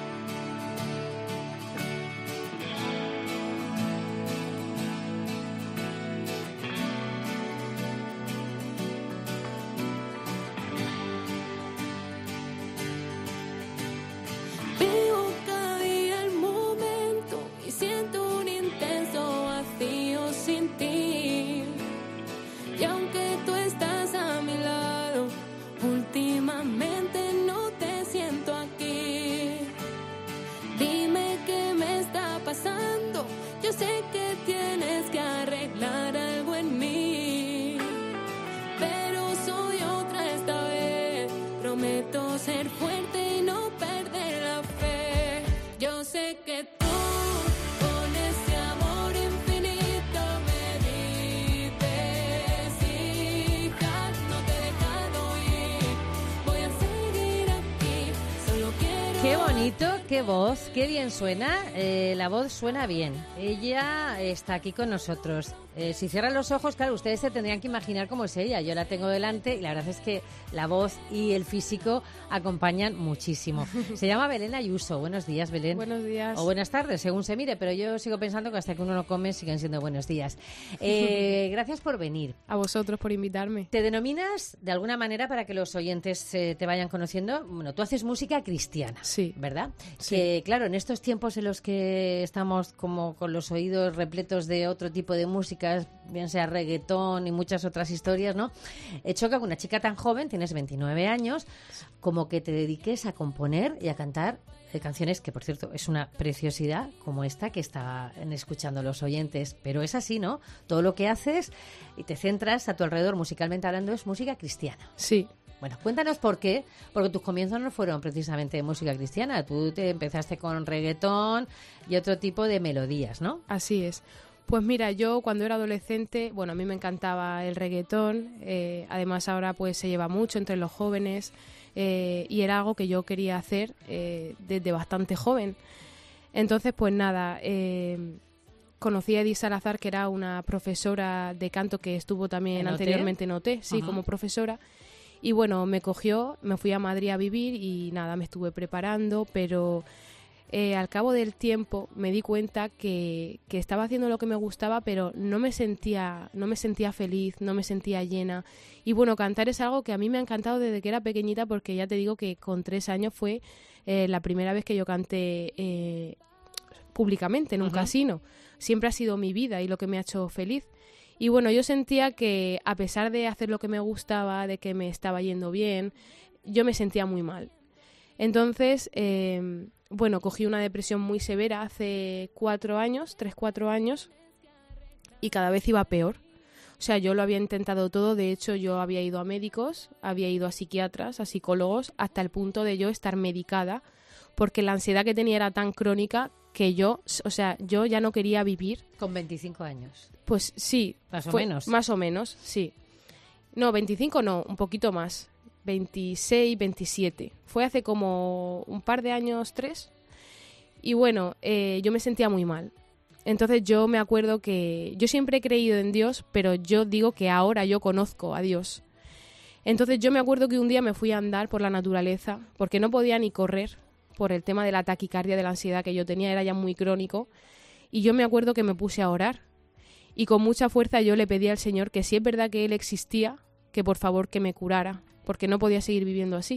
Ser fuerte y no perder la fe. Yo sé que tú con ese amor infinito me dices, hija, no te he dejado ir, voy a seguir aquí, solo quiero... Qué bonito, qué voz, qué bien suena, la voz suena bien. Ella está aquí con nosotros. Si cierran los ojos, claro, ustedes se tendrían que imaginar cómo es ella. Yo la tengo delante y la verdad es que la voz y el físico acompañan muchísimo. Se llama Belén Ayuso. Buenos días, Belén. Buenos días. O buenas tardes, según se mire, pero yo sigo pensando que hasta que uno no come siguen siendo buenos días. Gracias por venir. A vosotros por invitarme. ¿Te denominas de alguna manera, para que los oyentes te vayan conociendo? Bueno, tú haces música cristiana, sí, ¿verdad? Sí. Que claro, en estos tiempos en los que estamos como con los oídos repletos de otro tipo de música, bien sea reggaetón y muchas otras historias, ¿no? Choca con una chica tan joven, tienes 29 años, como que te dediques a componer y a cantar canciones que, por cierto, es una preciosidad como esta que están escuchando los oyentes. Pero es así, ¿no? Todo lo que haces y te centras a tu alrededor, musicalmente hablando, es música cristiana. Sí. Bueno, cuéntanos por qué, porque tus comienzos no fueron precisamente de música cristiana. Tú te empezaste con reggaetón y otro tipo de melodías, ¿no? Así es. Pues mira, yo cuando era adolescente, bueno, a mí me encantaba el reggaetón, además ahora pues se lleva mucho entre los jóvenes y era algo que yo quería hacer desde bastante joven. Entonces, pues nada, conocí a Edith Salazar, que era una profesora de canto que estuvo también anteriormente en OT, sí, como profesora. Y bueno, me cogió, me fui a Madrid a vivir y nada, me estuve preparando, pero al cabo del tiempo me di cuenta que estaba haciendo lo que me gustaba, pero no me sentía feliz, no me sentía llena. Y bueno, cantar es algo que a mí me ha encantado desde que era pequeñita, porque ya te digo que con 3 años fue la primera vez que yo canté públicamente en un casino. Siempre ha sido mi vida y lo que me ha hecho feliz. Y bueno, yo sentía que a pesar de hacer lo que me gustaba, de que me estaba yendo bien, yo me sentía muy mal. Entonces, bueno, cogí una depresión muy severa hace 4 años, 3-4 años, y cada vez iba peor. O sea, yo lo había intentado todo. De hecho, yo había ido a médicos, había ido a psiquiatras, a psicólogos, hasta el punto de yo estar medicada, porque la ansiedad que tenía era tan crónica que yo ya no quería vivir. ¿Con 25 años? Pues sí. ¿Más o menos? Más o menos, sí. No, 25 no, un poquito más. 26, 27. Fue hace como un par de años, 3. Y bueno, yo me sentía muy mal. Entonces yo me acuerdo que yo siempre he creído en Dios, pero yo digo que ahora yo conozco a Dios. Entonces yo me acuerdo que un día me fui a andar por la naturaleza, porque no podía ni correr por el tema de la taquicardia, de la ansiedad que yo tenía, era ya muy crónico. Y yo me acuerdo que me puse a orar. Y con mucha fuerza yo le pedí al Señor que si es verdad que Él existía, que por favor que me curara, porque no podía seguir viviendo así.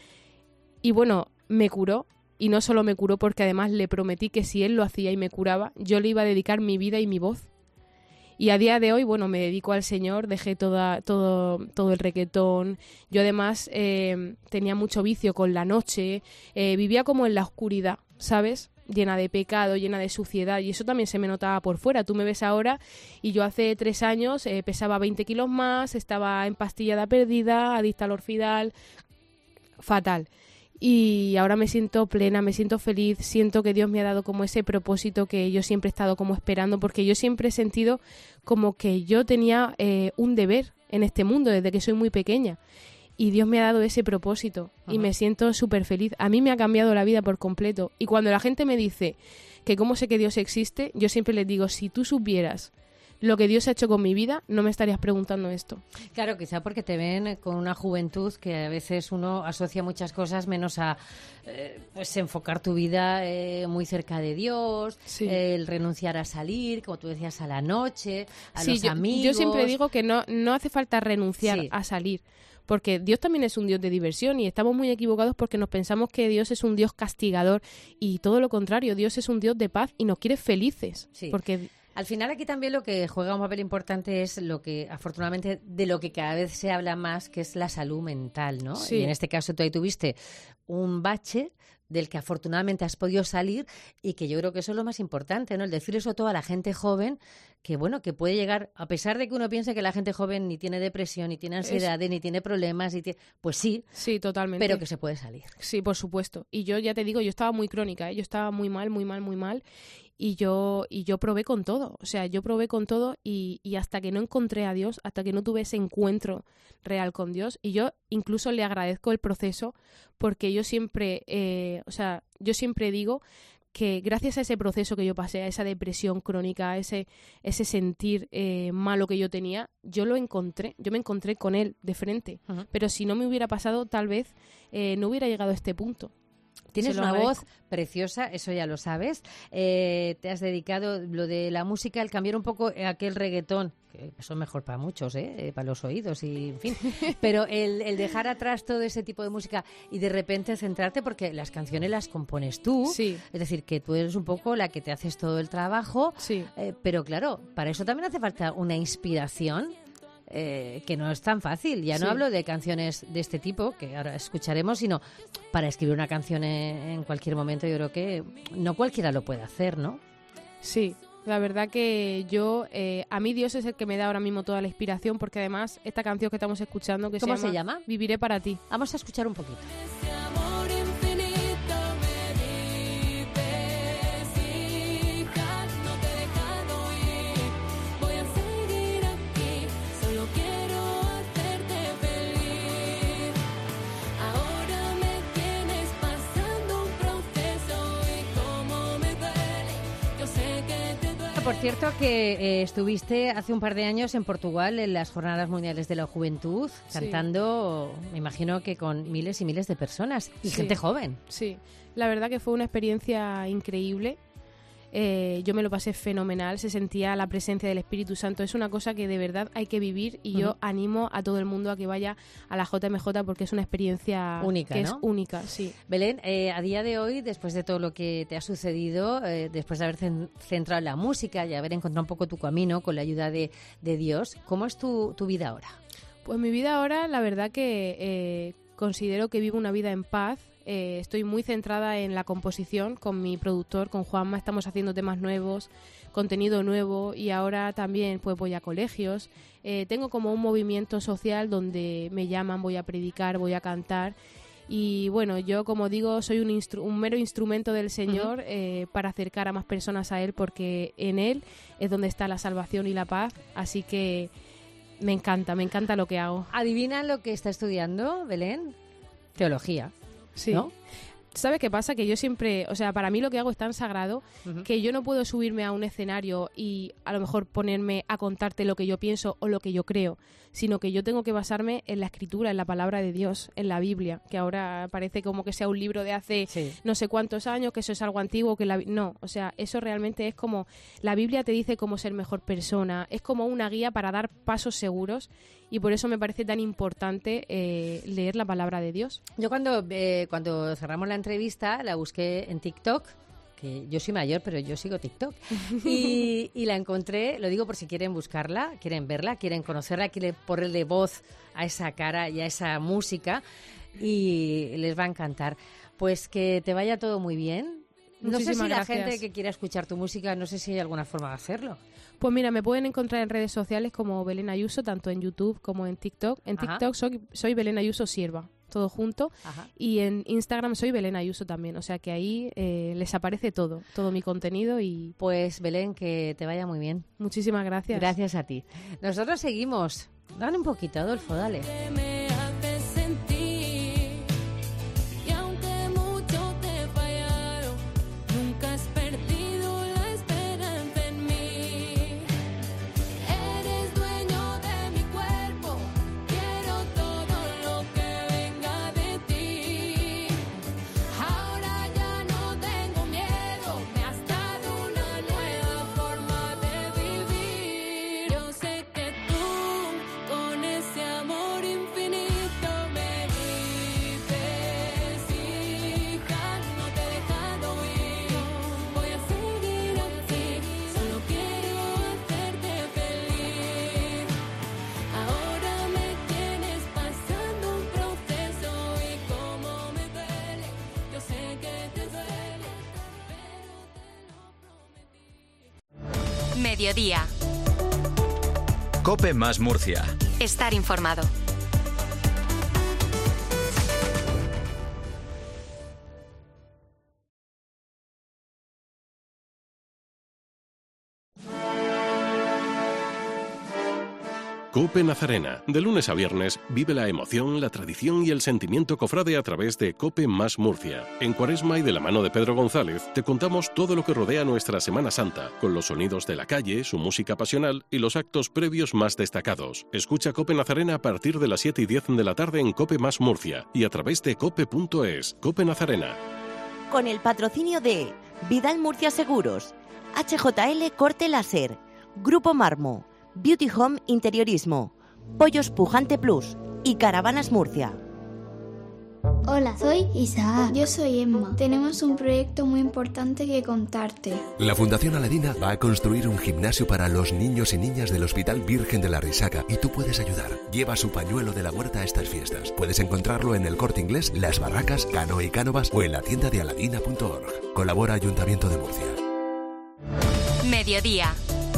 Y bueno, me curó. Y no solo me curó, porque además le prometí que si Él lo hacía y me curaba, yo le iba a dedicar mi vida y mi voz. Y a día de hoy, bueno, me dedico al Señor, dejé todo el reguetón. Yo además tenía mucho vicio con la noche, vivía como en la oscuridad, ¿sabes? Llena de pecado, llena de suciedad, y eso también se me notaba por fuera. Tú me ves ahora y yo hace 3 años pesaba 20 kilos más, estaba empastillada perdida, adicta al Orfidal, fatal. Y ahora me siento plena, me siento feliz, siento que Dios me ha dado como ese propósito que yo siempre he estado como esperando, porque yo siempre he sentido como que yo tenía un deber en este mundo desde que soy muy pequeña. Y Dios me ha dado ese propósito. Ajá. Y me siento súper feliz. A mí me ha cambiado la vida por completo. Y cuando la gente me dice que cómo sé que Dios existe, yo siempre les digo, si tú supieras lo que Dios ha hecho con mi vida, no me estarías preguntando esto. Claro, quizá porque te ven con una juventud que a veces uno asocia muchas cosas menos a pues enfocar tu vida muy cerca de Dios, sí. El renunciar a salir, como tú decías, a la noche, a los amigos. Yo siempre digo que no hace falta renunciar a salir. Porque Dios también es un Dios de diversión y estamos muy equivocados porque nos pensamos que Dios es un Dios castigador y todo lo contrario, Dios es un Dios de paz y nos quiere felices. Sí. Porque al final aquí también lo que juega un papel importante es lo que, afortunadamente, de lo que cada vez se habla más, que es la salud mental, ¿no? Sí. Y en este caso tú ahí tuviste un bache del que afortunadamente has podido salir y que yo creo que eso es lo más importante, ¿no? El decir eso a toda la gente joven, que bueno, que puede llegar, a pesar de que uno piense que la gente joven ni tiene depresión, ni tiene ansiedad, ni tiene problemas, pues sí. Sí, totalmente. Pero que se puede salir. Sí, por supuesto. Y yo ya te digo, yo estaba muy crónica, yo estaba muy mal. Y yo probé con todo, o sea, yo probé con todo y hasta que no encontré a Dios, hasta que no tuve ese encuentro real con Dios, y yo incluso le agradezco el proceso porque yo siempre, yo siempre digo que gracias a ese proceso que yo pasé, a esa depresión crónica, a ese sentir malo que yo tenía, yo me encontré con Él de frente, uh-huh. Pero si no me hubiera pasado, tal vez no hubiera llegado a este punto. Tienes una voz preciosa, eso ya lo sabes. Te has dedicado lo de la música, al cambiar un poco aquel reggaetón, que eso es mejor para muchos, para los oídos y en fin. Pero el dejar atrás todo ese tipo de música y de repente centrarte, porque las canciones las compones tú. Sí. Es decir, que tú eres un poco la que te haces todo el trabajo. Sí. Pero claro, para eso también hace falta una inspiración. Que no es tan fácil. Ya no hablo de canciones de este tipo, que ahora escucharemos, sino para escribir una canción en cualquier momento. Yo creo que no cualquiera lo puede hacer, ¿no? Sí, la verdad que yo, a mí Dios es el que me da ahora mismo toda la inspiración, porque además esta canción que estamos escuchando, que ¿cómo se llama? Viviré para ti. Vamos a escuchar un poquito. Por cierto, que estuviste hace un par de años en Portugal en las Jornadas Mundiales de la Juventud, cantando, me imagino que con miles y miles de personas y gente joven. Sí, la verdad que fue una experiencia increíble. Yo me lo pasé fenomenal, se sentía la presencia del Espíritu Santo. Es una cosa que de verdad hay que vivir y yo animo a todo el mundo a que vaya a la JMJ porque es una experiencia única, que ¿no? Es única, sí. Belén, a día de hoy, después de todo lo que te ha sucedido, después de haber centrado en la música y haber encontrado un poco tu camino con la ayuda de Dios, ¿cómo es tu vida ahora? Pues mi vida ahora, la verdad que considero que vivo una vida en paz. Estoy muy centrada en la composición con mi productor, con Juanma. Estamos haciendo temas nuevos, contenido nuevo y ahora también pues voy a colegios. Tengo como un movimiento social donde me llaman, voy a predicar, voy a cantar. Y bueno, yo como digo, soy un mero instrumento del Señor para acercar a más personas a Él, porque en Él es donde está la salvación y la paz. Así que me encanta lo que hago. ¿Adivina lo que está estudiando, Belén? Teología. Sí. ¿No? ¿Sabes qué pasa? Que yo siempre, o sea, para mí lo que hago es tan sagrado que yo no puedo subirme a un escenario y a lo mejor ponerme a contarte lo que yo pienso o lo que yo creo, sino que yo tengo que basarme en la escritura, en la palabra de Dios, en la Biblia, que ahora parece como que sea un libro de hace no sé cuántos años, que eso es algo antiguo, no, o sea, eso realmente es como, la Biblia te dice cómo ser mejor persona, es como una guía para dar pasos seguros. Y por eso me parece tan importante leer la palabra de Dios. Yo cuando cerramos la entrevista la busqué en TikTok, que yo soy mayor, pero yo sigo TikTok, y la encontré, lo digo por si quieren buscarla, quieren verla, quieren conocerla, quieren ponerle voz a esa cara y a esa música, y les va a encantar. Pues que te vaya todo muy bien. No sé si la gente que quiera escuchar tu música, no sé si hay alguna forma de hacerlo. Pues mira, me pueden encontrar en redes sociales como Belén Ayuso, tanto en YouTube como en TikTok. En TikTok soy Belén Ayuso Sierva, todo junto. Y en Instagram soy Belén Ayuso también. O sea que ahí les aparece todo mi contenido. Y pues Belén, que te vaya muy bien. Muchísimas gracias. Gracias a ti. Nosotros seguimos. Dale un poquito, Adolfo, dale. Mediodía. COPE más Murcia. Estar informado. COPE Nazarena. De lunes a viernes vive la emoción, la tradición y el sentimiento cofrade a través de COPE más Murcia. En Cuaresma y de la mano de Pedro González te contamos todo lo que rodea nuestra Semana Santa, con los sonidos de la calle, su música pasional y los actos previos más destacados. Escucha COPE Nazarena a partir de las 7:10 de la tarde en COPE más Murcia y a través de cope.es. COPE Nazarena. Con el patrocinio de Vidal Murcia Seguros, HJL Corte Láser, Grupo Marmo, Beauty Home Interiorismo, Pollos Pujante Plus y Caravanas Murcia. Hola, soy Isaac. Yo soy Emma. Tenemos un proyecto muy importante que contarte. La Fundación Aladina va a construir un gimnasio para los niños y niñas del Hospital Virgen de la Risaca y tú puedes ayudar. Lleva su pañuelo de la huerta a estas fiestas. Puedes encontrarlo en el Corte Inglés, Las Barracas, Cano y Cánovas o en la tienda de aladina.org. Colabora Ayuntamiento de Murcia. Mediodía.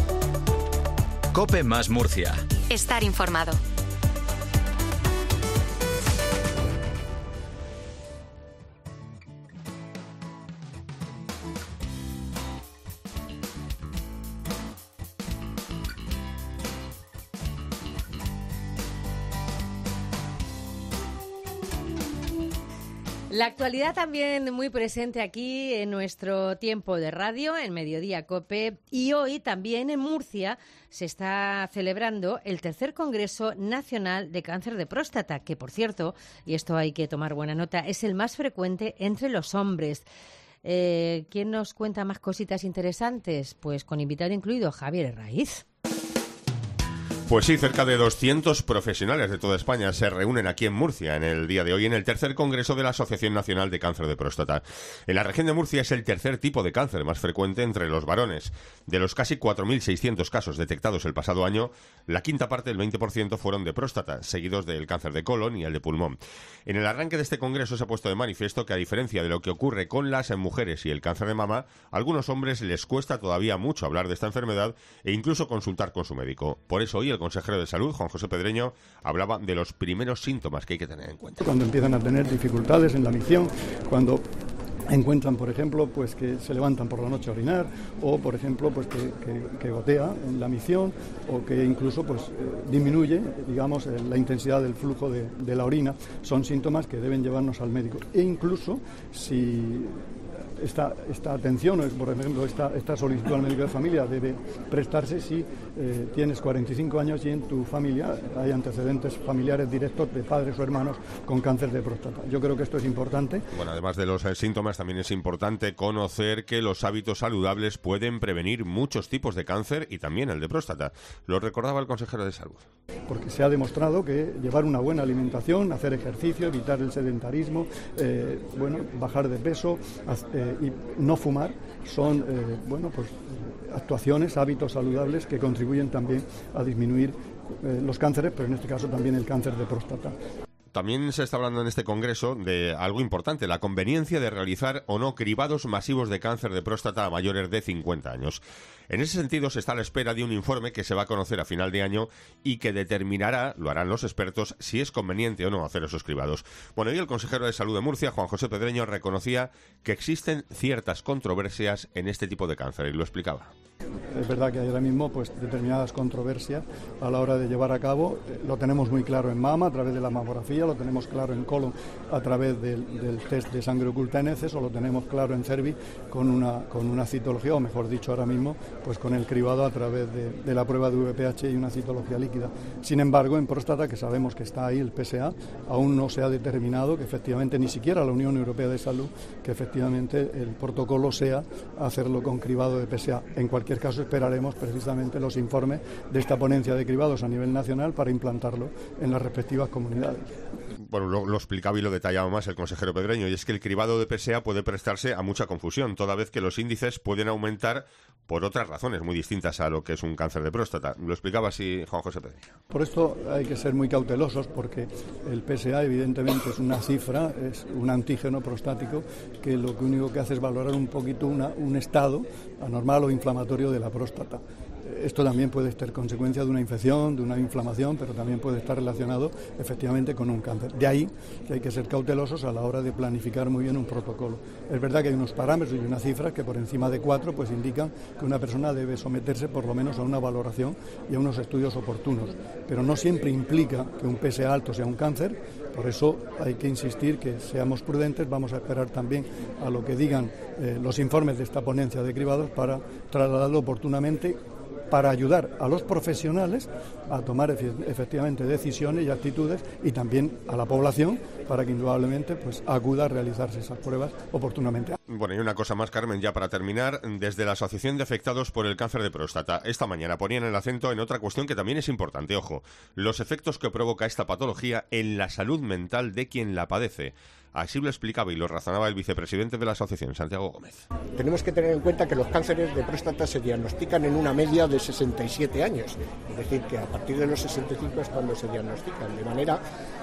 COPE más Murcia. Estar informado. La actualidad también muy presente aquí en nuestro tiempo de radio, en Mediodía COPE, y hoy también en Murcia se está celebrando el tercer Congreso Nacional de Cáncer de Próstata, que por cierto, y esto hay que tomar buena nota, es el más frecuente entre los hombres. ¿Quién nos cuenta más cositas interesantes? Pues con invitado incluido Javier Herraiz. Pues sí, cerca de 200 profesionales de toda España se reúnen aquí en Murcia en el día de hoy en el tercer congreso de la Asociación Nacional de Cáncer de Próstata. En la región de Murcia es el tercer tipo de cáncer más frecuente entre los varones. De los casi 4.600 casos detectados el pasado año, la quinta parte, el 20%, fueron de próstata, seguidos del cáncer de colon y el de pulmón. En el arranque de este congreso se ha puesto de manifiesto que, a diferencia de lo que ocurre con las mujeres y el cáncer de mama, a algunos hombres les cuesta todavía mucho hablar de esta enfermedad e incluso consultar con su médico. Por eso hoy el consejero de Salud, Juan José Pedreño, hablaba de los primeros síntomas que hay que tener en cuenta. Cuando empiezan a tener dificultades en la micción, cuando encuentran, por ejemplo, pues que se levantan por la noche a orinar, o por ejemplo, pues que gotea en la micción, o que incluso pues disminuye, digamos, la intensidad del flujo de la orina. Son síntomas que deben llevarnos al médico. E incluso si esta atención, o por ejemplo esta solicitud al médico de familia debe prestarse si tienes 45 años y en tu familia hay antecedentes familiares directos de padres o hermanos con cáncer de próstata. Yo creo que esto es importante. Bueno, además de los síntomas, también es importante conocer que los hábitos saludables pueden prevenir muchos tipos de cáncer y también el de próstata. Lo recordaba el consejero de Salud. Porque se ha demostrado que llevar una buena alimentación, hacer ejercicio, evitar el sedentarismo, bajar de peso y no fumar son actuaciones, hábitos saludables que contribuyen también a disminuir los cánceres, pero en este caso también el cáncer de próstata. También se está hablando en este congreso de algo importante, la conveniencia de realizar o no cribados masivos de cáncer de próstata a mayores de 50 años. En ese sentido, se está a la espera de un informe que se va a conocer a final de año y que determinará, lo harán los expertos, si es conveniente o no hacer esos cribados. Bueno, y el consejero de Salud de Murcia, Juan José Pedreño, reconocía que existen ciertas controversias en este tipo de cáncer, y lo explicaba. Es verdad que hay ahora mismo determinadas controversias a la hora de llevar a cabo. Lo tenemos muy claro en mama a través de la mamografía, lo tenemos claro en colon a través del test de sangre oculta en heces, o lo tenemos claro en cervix con una citología, o mejor dicho ahora mismo, pues con el cribado a través de la prueba de VPH y una citología líquida. Sin embargo, en próstata, que sabemos que está ahí el PSA, aún no se ha determinado que efectivamente, ni siquiera la Unión Europea de Salud, que efectivamente el protocolo sea hacerlo con cribado de PSA. En cualquier caso, esperaremos precisamente los informes de esta ponencia de cribados a nivel nacional para implantarlo en las respectivas comunidades. Bueno, lo explicaba y lo detallaba más el consejero Pedreño, y es que el cribado de PSA puede prestarse a mucha confusión, toda vez que los índices pueden aumentar por otras razones muy distintas a lo que es un cáncer de próstata. Lo explicaba así Juan José Pedreño. Por esto hay que ser muy cautelosos, porque el PSA evidentemente es una cifra, es un antígeno prostático que lo único que hace es valorar un poquito un estado anormal o inflamatorio de la próstata. Esto también puede ser consecuencia de una infección, de una inflamación, pero también puede estar relacionado efectivamente con un cáncer. De ahí que hay que ser cautelosos a la hora de planificar muy bien un protocolo. Es verdad que hay unos parámetros y unas cifras que por encima de 4 pues indican que una persona debe someterse por lo menos a una valoración y a unos estudios oportunos, pero no siempre implica que un PSA alto sea un cáncer. Por eso hay que insistir que seamos prudentes. Vamos a esperar también a lo que digan los informes de esta ponencia de cribados para trasladarlo oportunamente, para ayudar a los profesionales a tomar efectivamente decisiones y actitudes, y también a la población para que indudablemente pues acuda a realizarse esas pruebas oportunamente. Bueno, y una cosa más, Carmen, ya para terminar, desde la Asociación de Afectados por el Cáncer de Próstata, esta mañana ponían el acento en otra cuestión que también es importante, ojo, los efectos que provoca esta patología en la salud mental de quien la padece. Así lo explicaba y lo razonaba el vicepresidente de la asociación, Santiago Gómez. Tenemos que tener en cuenta que los cánceres de próstata se diagnostican en una media de 67 años, es decir, que a partir de los 65 es cuando se diagnostican, de manera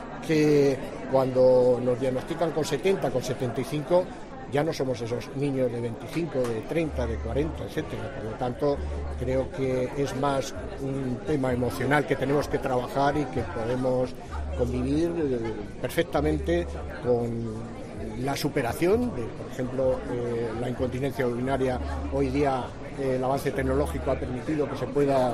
que cuando nos diagnostican con 70, con 75, ya no somos esos niños de 25, de 30, de 40, etcétera. Por lo tanto, creo que es más un tema emocional que tenemos que trabajar y que podemos convivir perfectamente con la superación de, por ejemplo, la incontinencia urinaria. Hoy día el avance tecnológico ha permitido que se pueda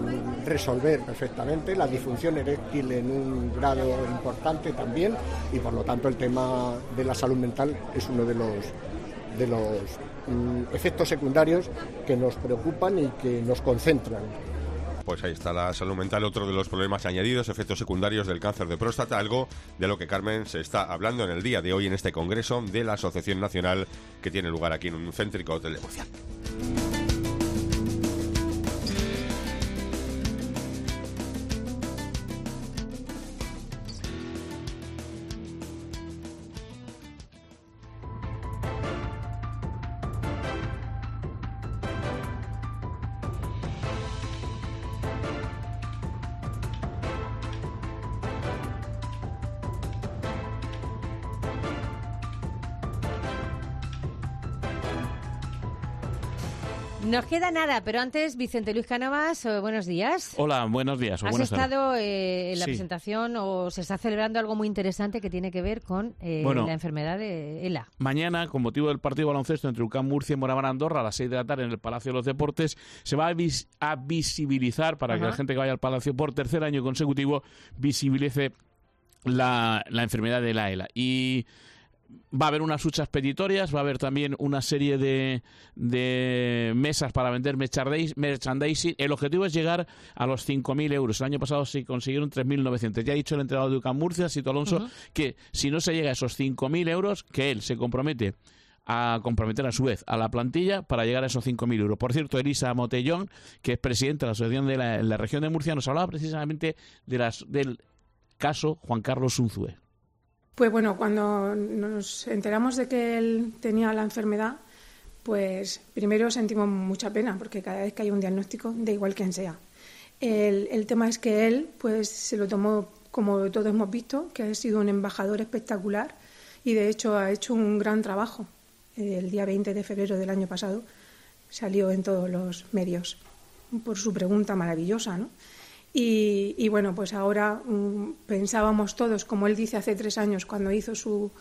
resolver perfectamente, la disfunción eréctil en un grado importante también, y por lo tanto el tema de la salud mental es uno de los efectos secundarios que nos preocupan y que nos concentran. Pues ahí está la salud mental, otro de los problemas añadidos, efectos secundarios del cáncer de próstata, algo de lo que, Carmen, se está hablando en el día de hoy en este congreso de la Asociación Nacional que tiene lugar aquí en un céntrico hotel de Murcia. Nos queda nada, pero antes, Vicente Luis Cánovas, buenos días. Hola, buenos días. ¿Has estado en la Sí. presentación o se está celebrando algo muy interesante que tiene que ver con la enfermedad de ELA? Mañana, con motivo del partido de baloncesto entre UCAM Murcia y Moraván Andorra, a las 6 de la tarde en el Palacio de los Deportes, se va a visibilizar, para que la gente que vaya al Palacio por tercer año consecutivo visibilice la enfermedad de la ELA. Y va a haber unas huchas petitorias, va a haber también una serie de mesas para vender merchandising. El objetivo es llegar a los 5.000 euros. El año pasado se consiguieron 3.900. Ya ha dicho el entrenador de UCAM Murcia, Sito Alonso, que si no se llega a esos 5.000 euros, que él se compromete a comprometer a su vez a la plantilla para llegar a esos 5.000 euros. Por cierto, Elisa Motellón, que es presidenta de la Asociación de la Región de Murcia, nos hablaba precisamente del caso Juan Carlos Unzué. Pues bueno, cuando nos enteramos de que él tenía la enfermedad, pues primero sentimos mucha pena, porque cada vez que hay un diagnóstico, da igual quién sea. El tema es que él pues se lo tomó, como todos hemos visto, que ha sido un embajador espectacular y de hecho ha hecho un gran trabajo. El día 20 de febrero del año pasado salió en todos los medios por su pregunta maravillosa, ¿no? Y bueno, pues ahora pensábamos todos, como él dice hace 3 años cuando hizo su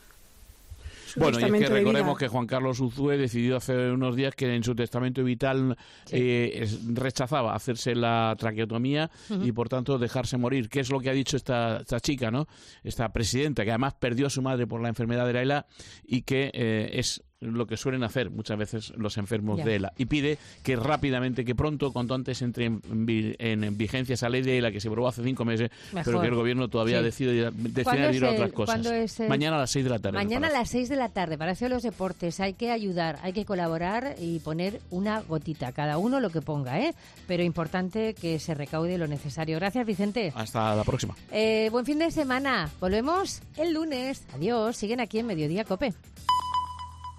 Bueno, y es que recordemos vida. que Juan Carlos Unzué decidió hace unos días que en su testamento vital rechazaba hacerse la traqueotomía y por tanto dejarse morir. ¿Qué es lo que ha dicho esta chica, ¿no? Esta presidenta, que además perdió a su madre por la enfermedad de la ELA y que es lo que suelen hacer muchas veces los enfermos de ELA, y pide que rápidamente, que pronto, cuanto antes entre en vigencia esa ley de ELA que se aprobó hace 5 meses, pero que el gobierno todavía decide ir a otras cosas. Mañana a las 6 de la tarde. Mañana a las 6 de la tarde, Palacio de los Deportes. Hay que ayudar, hay que colaborar y poner una gotita, cada uno lo que ponga, pero importante que se recaude lo necesario. Gracias, Vicente. Hasta la próxima. Buen fin de semana. Volvemos el lunes. Adiós. Siguen aquí en Mediodía COPE.